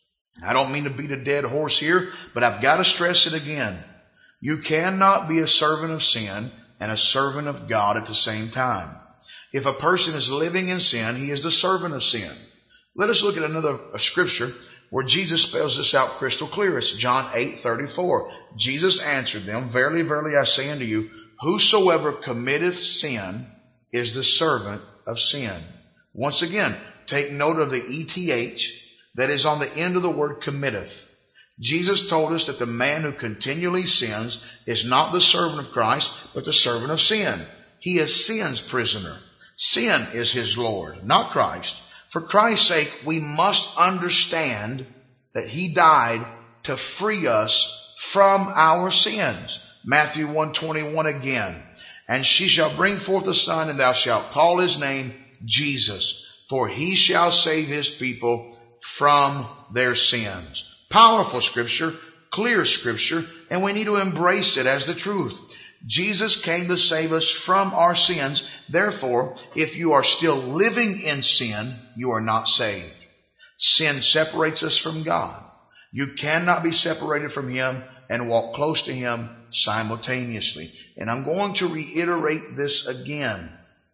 I don't mean to beat a dead horse here, but I've got to stress it again. You cannot be a servant of sin and a servant of God at the same time. If a person is living in sin, he is the servant of sin. Let us look at another scripture where Jesus spells this out crystal clear. It's John eight thirty-four. Jesus answered them, verily, verily, I say unto you, whosoever committeth sin is the servant of sin. Once again, take note of the E T H that is on the end of the word committeth. Jesus told us that the man who continually sins is not the servant of Christ, but the servant of sin. He is sin's prisoner. Sin is his Lord, not Christ. For Christ's sake, we must understand that he died to free us from our sins. Matthew one twenty-one again. And she shall bring forth a son, and thou shalt call his name Jesus, for he shall save his people from their sins. Powerful scripture, clear scripture, and we need to embrace it as the truth. Jesus came to save us from our sins. Therefore, if you are still living in sin, you are not saved. Sin separates us from God. You cannot be separated from him and walk close to him simultaneously. And I'm going to reiterate this again.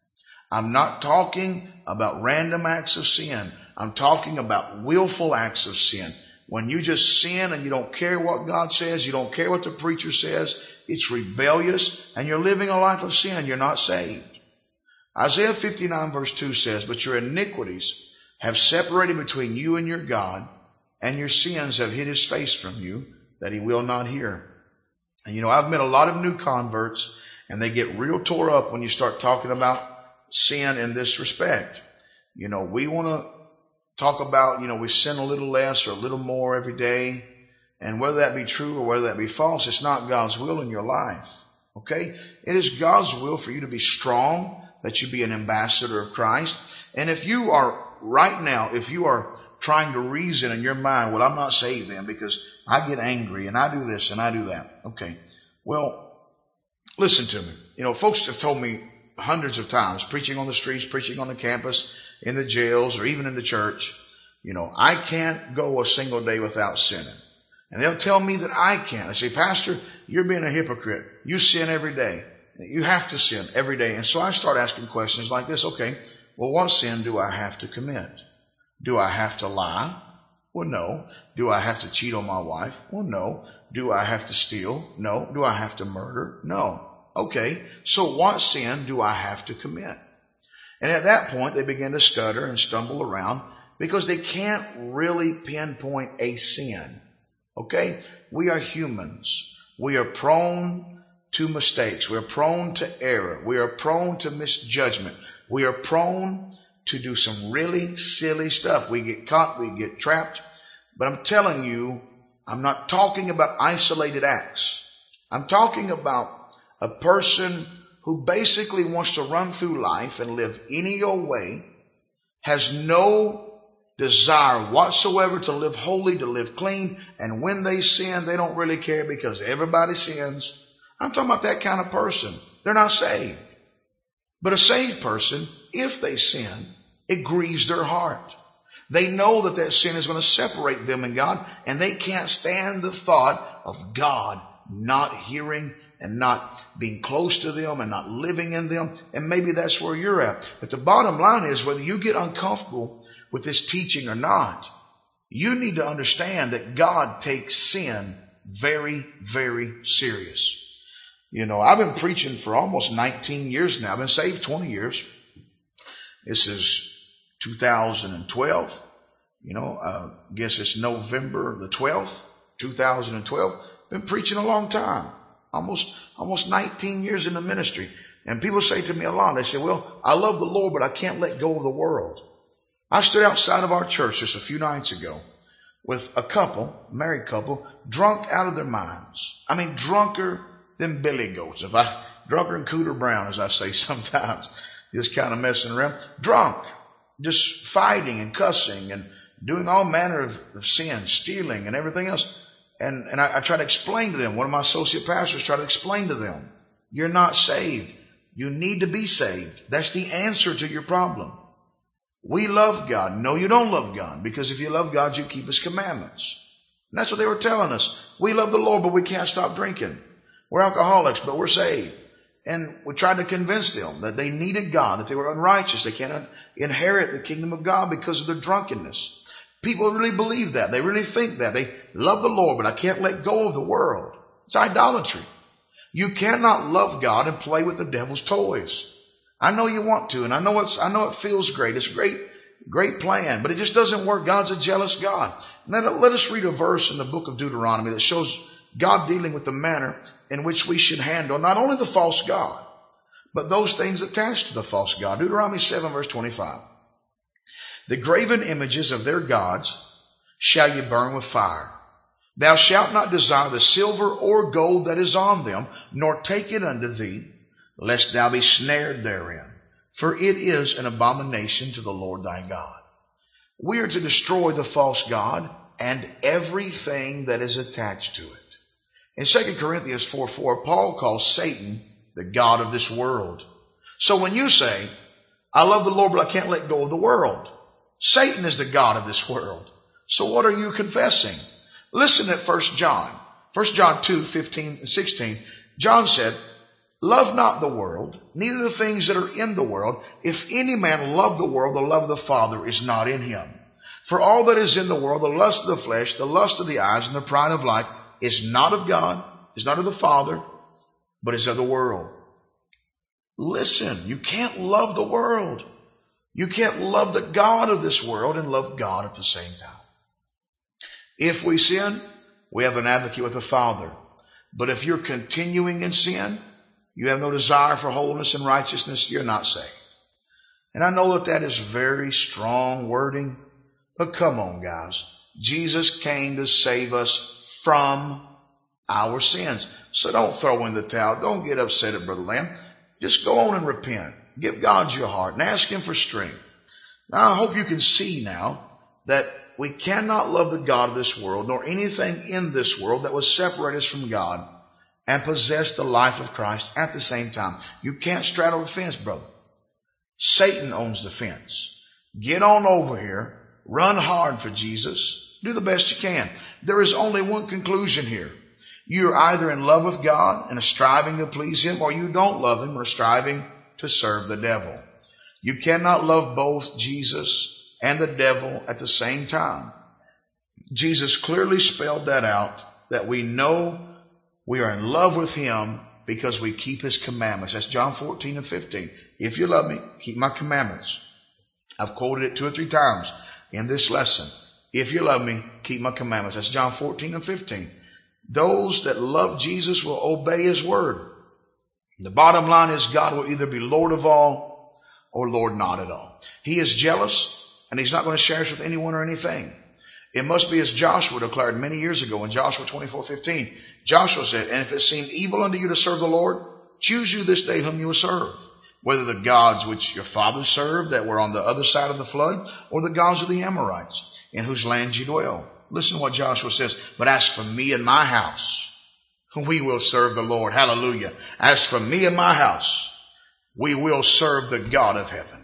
I'm not talking about random acts of sin. I'm talking about willful acts of sin. When you just sin and you don't care what God says, you don't care what the preacher says, it's rebellious, and you're living a life of sin, you're not saved. Isaiah fifty-nine verse two says, but your iniquities have separated between you and your God, and your sins have hid his face from you, that he will not hear. And you know, I've met a lot of new converts, and they get real tore up when you start talking about sin in this respect. You know, we want to talk about, you know, we sin a little less or a little more every day. And whether that be true or whether that be false, it's not God's will in your life. Okay? It is God's will for you to be strong, that you be an ambassador of Christ. And if you are, right now, if you are trying to reason in your mind, well, I'm not saved then because I get angry and I do this and I do that. Okay. Well, listen to me. You know, folks have told me hundreds of times, preaching on the streets, preaching on the campus, in the jails, or even in the church, you know, I can't go a single day without sinning. And they'll tell me that I can't. I say, Pastor, you're being a hypocrite. You sin every day. You have to sin every day. And so I start asking questions like this. Okay, well, what sin do I have to commit? Do I have to lie? Well, no. Do I have to cheat on my wife? Well, no. Do I have to steal? No. Do I have to murder? No. Okay, so what sin do I have to commit? And at that point, they begin to stutter and stumble around because they can't really pinpoint a sin. Okay? We are humans. We are prone to mistakes. We are prone to error. We are prone to misjudgment. We are prone to do some really silly stuff. We get caught. We get trapped. But I'm telling you, I'm not talking about isolated acts. I'm talking about a person who basically wants to run through life and live any old way, has no desire whatsoever to live holy, to live clean, and when they sin, they don't really care because everybody sins. I'm talking about that kind of person. They're not saved. But a saved person, if they sin, it grieves their heart. They know that that sin is going to separate them and God, and they can't stand the thought of God not hearing and not being close to them and not living in them. And maybe that's where you're at. But the bottom line is, whether you get uncomfortable with this teaching or not, you need to understand that God takes sin very, very serious. You know, I've been preaching for almost nineteen years now. I've been saved twenty years. This is two thousand twelve. You know, uh, I guess it's November the twelfth, two thousand twelve. Been preaching a long time. Almost, almost nineteen years in the ministry. And people say to me a lot, they say, well, I love the Lord, but I can't let go of the world. I stood outside of our church just a few nights ago with a couple, a married couple, drunk out of their minds. I mean, drunker than billy goats. If I, drunker than Cooter Brown, as I say sometimes, just kind of messing around. Drunk, just fighting and cussing and doing all manner of, of sin, stealing and everything else. And, and I, I try to explain to them, one of my associate pastors tried to explain to them, you're not saved. You need to be saved. That's the answer to your problem. We love God. No, you don't love God, because if you love God, you keep His commandments. And that's what they were telling us. We love the Lord, but we can't stop drinking. We're alcoholics, but we're saved. And we tried to convince them that they needed God, that they were unrighteous. They can't inherit the kingdom of God because of their drunkenness. People really believe that. They really think that. They love the Lord, but I can't let go of the world. It's idolatry. You cannot love God and play with the devil's toys. I know you want to, and I know it's, I know it feels great. It's a great, great plan, but it just doesn't work. God's a jealous God. Let, let us read a verse in the book of Deuteronomy that shows God dealing with the manner in which we should handle not only the false god, but those things attached to the false god. Deuteronomy seven, verse twenty-five. The graven images of their gods shall ye burn with fire. Thou shalt not desire the silver or gold that is on them, nor take it unto thee, lest thou be snared therein. For it is an abomination to the Lord thy God. We are to destroy the false god and everything that is attached to it. In Second Corinthians four four, Paul calls Satan the god of this world. So when you say, I love the Lord, but I can't let go of the world, Satan is the god of this world. So what are you confessing? Listen at First John. First John two, fifteen and sixteen. John said, love not the world, neither the things that are in the world. If any man love the world, the love of the Father is not in him. For all that is in the world, the lust of the flesh, the lust of the eyes, and the pride of life, is not of God, is not of the Father, but is of the world. Listen, you can't love the world. You can't love the God of this world and love God at the same time. If we sin, we have an advocate with the Father. But if you're continuing in sin, you have no desire for holiness and righteousness, you're not saved. And I know that that is very strong wording, but come on, guys. Jesus came to save us from our sins. So don't throw in the towel. Don't get upset at Brother Lamb. Just go on and repent. Give God your heart and ask Him for strength. Now, I hope you can see now that we cannot love the God of this world, nor anything in this world that would separate us from God and possess the life of Christ at the same time. You can't straddle the fence, brother. Satan owns the fence. Get on over here. Run hard for Jesus. Do the best you can. There is only one conclusion here. You're either in love with God and are striving to please Him, or you don't love Him or are striving to serve the devil. You cannot love both Jesus and the devil at the same time. Jesus clearly spelled that out, that we know we are in love with him because we keep his commandments. That's John fourteen and fifteen. If you love me, keep my commandments. I've quoted it two or three times in this lesson. If you love me, keep my commandments. That's John fourteen and fifteen. Those that love Jesus will obey his word. The bottom line is God will either be Lord of all or Lord not at all. He is jealous, and he's not going to share us with anyone or anything. It must be as Joshua declared many years ago in Joshua twenty-four fifteen. Joshua said, and if it seem evil unto you to serve the Lord, choose you this day whom you will serve, whether the gods which your fathers served that were on the other side of the flood, or the gods of the Amorites, in whose land you dwell. Listen to what Joshua says. But as for me and my house, we will serve the Lord. Hallelujah. As for me and my house, we will serve the God of heaven.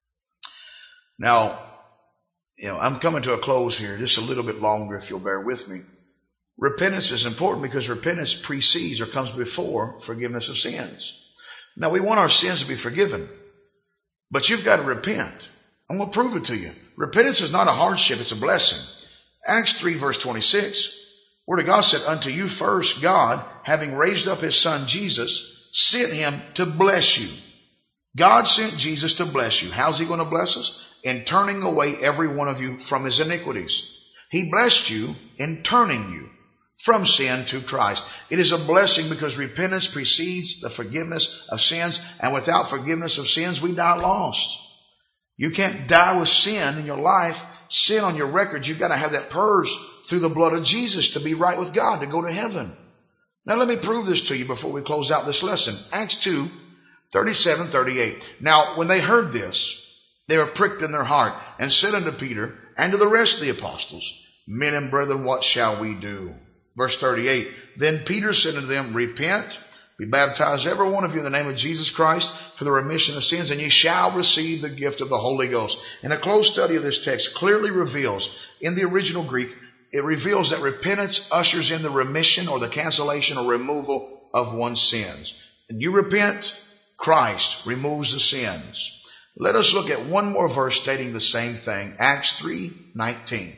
Now, you know, I'm coming to a close here, just a little bit longer if you'll bear with me. Repentance is important because repentance precedes or comes before forgiveness of sins. Now, we want our sins to be forgiven, but you've got to repent. I'm going to prove it to you. Repentance is not a hardship, it's a blessing. Acts three verse twenty-six, Word of God said, unto you first God, having raised up his son Jesus, sent him to bless you. God sent Jesus to bless you. How's he going to bless us? In turning away every one of you from his iniquities. He blessed you in turning you from sin to Christ. It is a blessing because repentance precedes the forgiveness of sins, and without forgiveness of sins, we die lost. You can't die with sin in your life, sin on your record. You've got to have that purged through the blood of Jesus to be right with God, to go to heaven. Now let me prove this to you before we close out this lesson. Acts two, thirty-seven, thirty-eight. Now when they heard this, they were pricked in their heart and said unto Peter and to the rest of the apostles, Men and brethren, what shall we do? Verse thirty-eight. Then Peter said unto them, Repent, be baptized every one of you in the name of Jesus Christ for the remission of sins, and ye shall receive the gift of the Holy Ghost. And a close study of this text clearly reveals, in the original Greek, it reveals that repentance ushers in the remission or the cancellation or removal of one's sins. And you repent, Christ removes the sins. Let us look at one more verse stating the same thing. Acts three nineteen.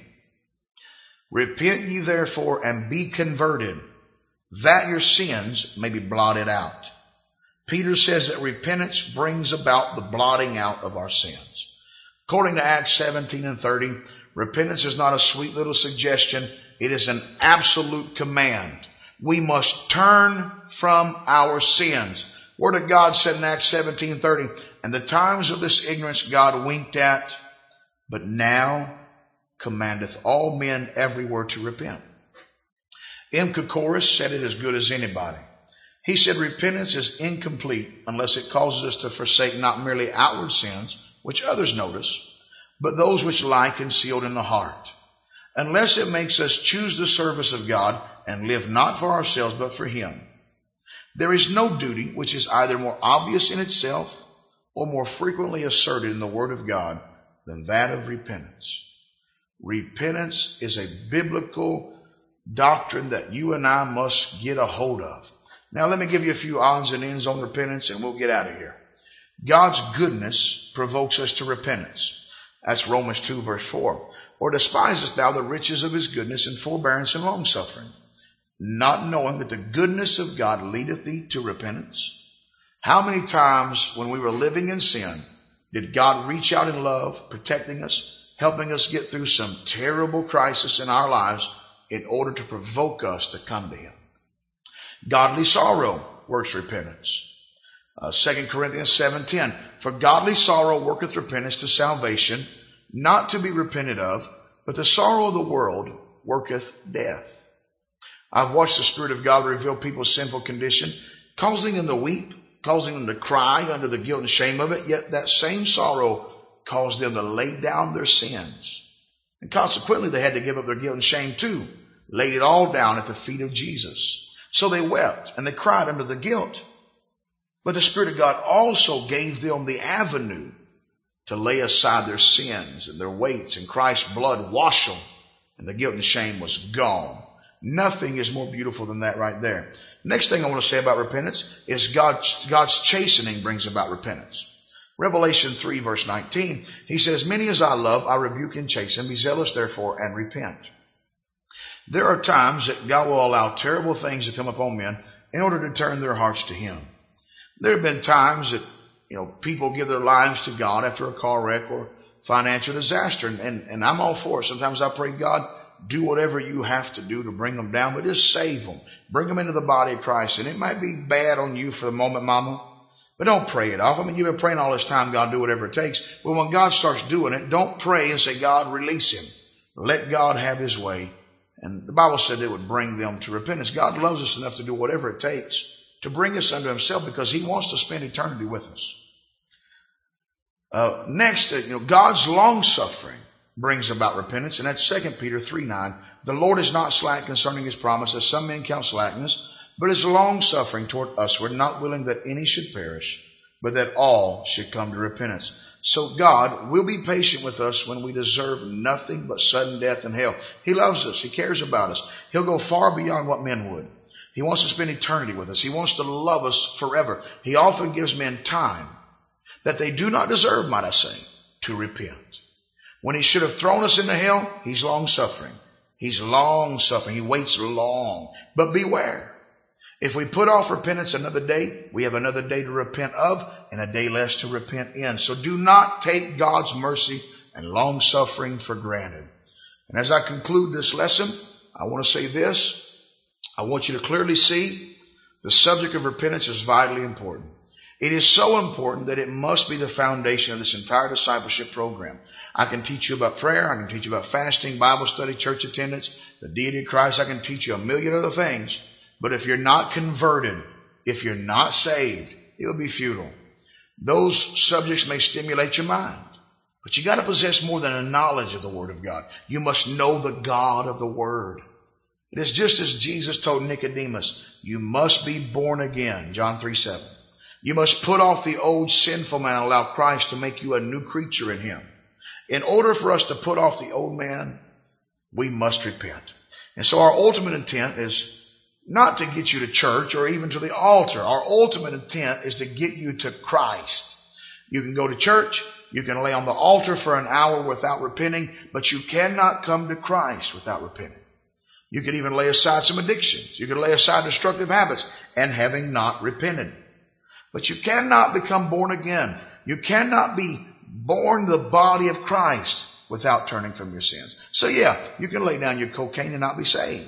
Repent ye therefore and be converted, that your sins may be blotted out. Peter says that repentance brings about the blotting out of our sins. According to Acts seventeen and thirty, repentance is not a sweet little suggestion. It is an absolute command. We must turn from our sins. Word of God said in Acts seventeen thirty, and the times of this ignorance God winked at, but now commandeth all men everywhere to repent. M. Kokoris said it as good as anybody. He said repentance is incomplete unless it causes us to forsake not merely outward sins, which others notice, but those which lie concealed in the heart. Unless it makes us choose the service of God and live not for ourselves but for him. There is no duty which is either more obvious in itself or more frequently asserted in the Word of God than that of repentance. Repentance is a biblical doctrine that you and I must get a hold of. Now let me give you a few odds and ends on repentance and we'll get out of here. God's goodness provokes us to repentance. That's Romans two verse four. Or despisest thou the riches of his goodness and forbearance and longsuffering, not knowing that the goodness of God leadeth thee to repentance? How many times when we were living in sin did God reach out in love, protecting us, helping us get through some terrible crisis in our lives in order to provoke us to come to him? Godly sorrow works repentance. Uh, Second Corinthians seven ten. For godly sorrow worketh repentance to salvation, not to be repented of, but the sorrow of the world worketh death. I've watched the Spirit of God reveal people's sinful condition, causing them to weep, causing them to cry under the guilt and shame of it, yet that same sorrow caused them to lay down their sins. And consequently, they had to give up their guilt and shame too, laid it all down at the feet of Jesus. So they wept and they cried under the guilt. But the Spirit of God also gave them the avenue to lay aside their sins and their weights, and Christ's blood washed them, and the guilt and shame was gone. Nothing is more beautiful than that right there. Next thing I want to say about repentance is God, God's chastening brings about repentance. Revelation three, verse nineteen, he says, many as I love, I rebuke and chasten. Be zealous, therefore, and repent. There are times that God will allow terrible things to come upon men in order to turn their hearts to Him. There have been times that, you know, people give their lives to God after a car wreck or financial disaster. And, and, and I'm all for it. Sometimes I pray, God, do whatever you have to do to bring them down, but just save them. Bring them into the body of Christ. And it might be bad on you for the moment, mama, but don't pray it off. I mean, you've been praying all this time, God, do whatever it takes. But when God starts doing it, don't pray and say, God, release him. Let God have his way. And the Bible said it would bring them to repentance. God loves us enough to do whatever it takes to bring us unto himself because he wants to spend eternity with us. Uh, next, uh, you know, God's long-suffering brings about repentance, and that's Second Peter three nine. The Lord is not slack concerning his promise, as some men count slackness, but is long-suffering toward usward, not willing that any should perish, but that all should come to repentance. So God will be patient with us when we deserve nothing but sudden death and hell. He loves us. He cares about us. He'll go far beyond what men would. He wants to spend eternity with us. He wants to love us forever. He often gives men time that they do not deserve, might I say, to repent. When he should have thrown us into hell, he's long-suffering. He's long-suffering. He waits long. But beware. If we put off repentance another day, we have another day to repent of and a day less to repent in. So do not take God's mercy and long-suffering for granted. And as I conclude this lesson, I want to say this. I want you to clearly see the subject of repentance is vitally important. It is so important that it must be the foundation of this entire discipleship program. I can teach you about prayer. I can teach you about fasting, Bible study, church attendance, the deity of Christ. I can teach you a million other things. But if you're not converted, if you're not saved, it'll be futile. Those subjects may stimulate your mind. But you got to possess more than a knowledge of the Word of God. You must know the God of the Word. It is just as Jesus told Nicodemus, you must be born again, John three seven. You must put off the old sinful man and allow Christ to make you a new creature in him. In order for us to put off the old man, we must repent. And so our ultimate intent is not to get you to church or even to the altar. Our ultimate intent is to get you to Christ. You can go to church, you can lay on the altar for an hour without repenting, but you cannot come to Christ without repenting. You can even lay aside some addictions. You can lay aside destructive habits and having not repented. But you cannot become born again. You cannot be born the body of Christ without turning from your sins. So yeah, you can lay down your cocaine and not be saved.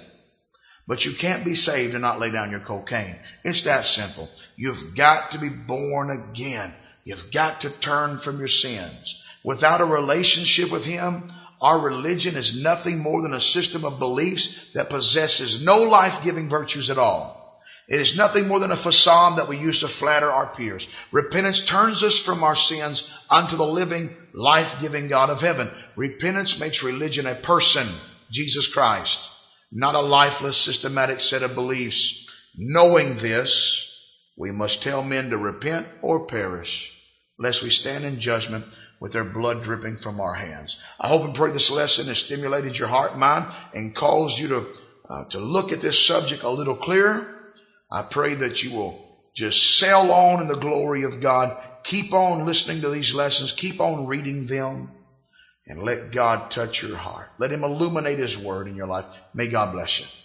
But you can't be saved and not lay down your cocaine. It's that simple. You've got to be born again. You've got to turn from your sins. Without a relationship with him, our religion is nothing more than a system of beliefs that possesses no life-giving virtues at all. It is nothing more than a facade that we use to flatter our peers. Repentance turns us from our sins unto the living, life-giving God of heaven. Repentance makes religion a person, Jesus Christ, not a lifeless, systematic set of beliefs. Knowing this, we must tell men to repent or perish, lest we stand in judgment with their blood dripping from our hands. I hope and pray this lesson has stimulated your heart and mind and caused you to, uh, to look at this subject a little clearer. I pray that you will just sail on in the glory of God. Keep on listening to these lessons. Keep on reading them. And let God touch your heart. Let him illuminate his word in your life. May God bless you.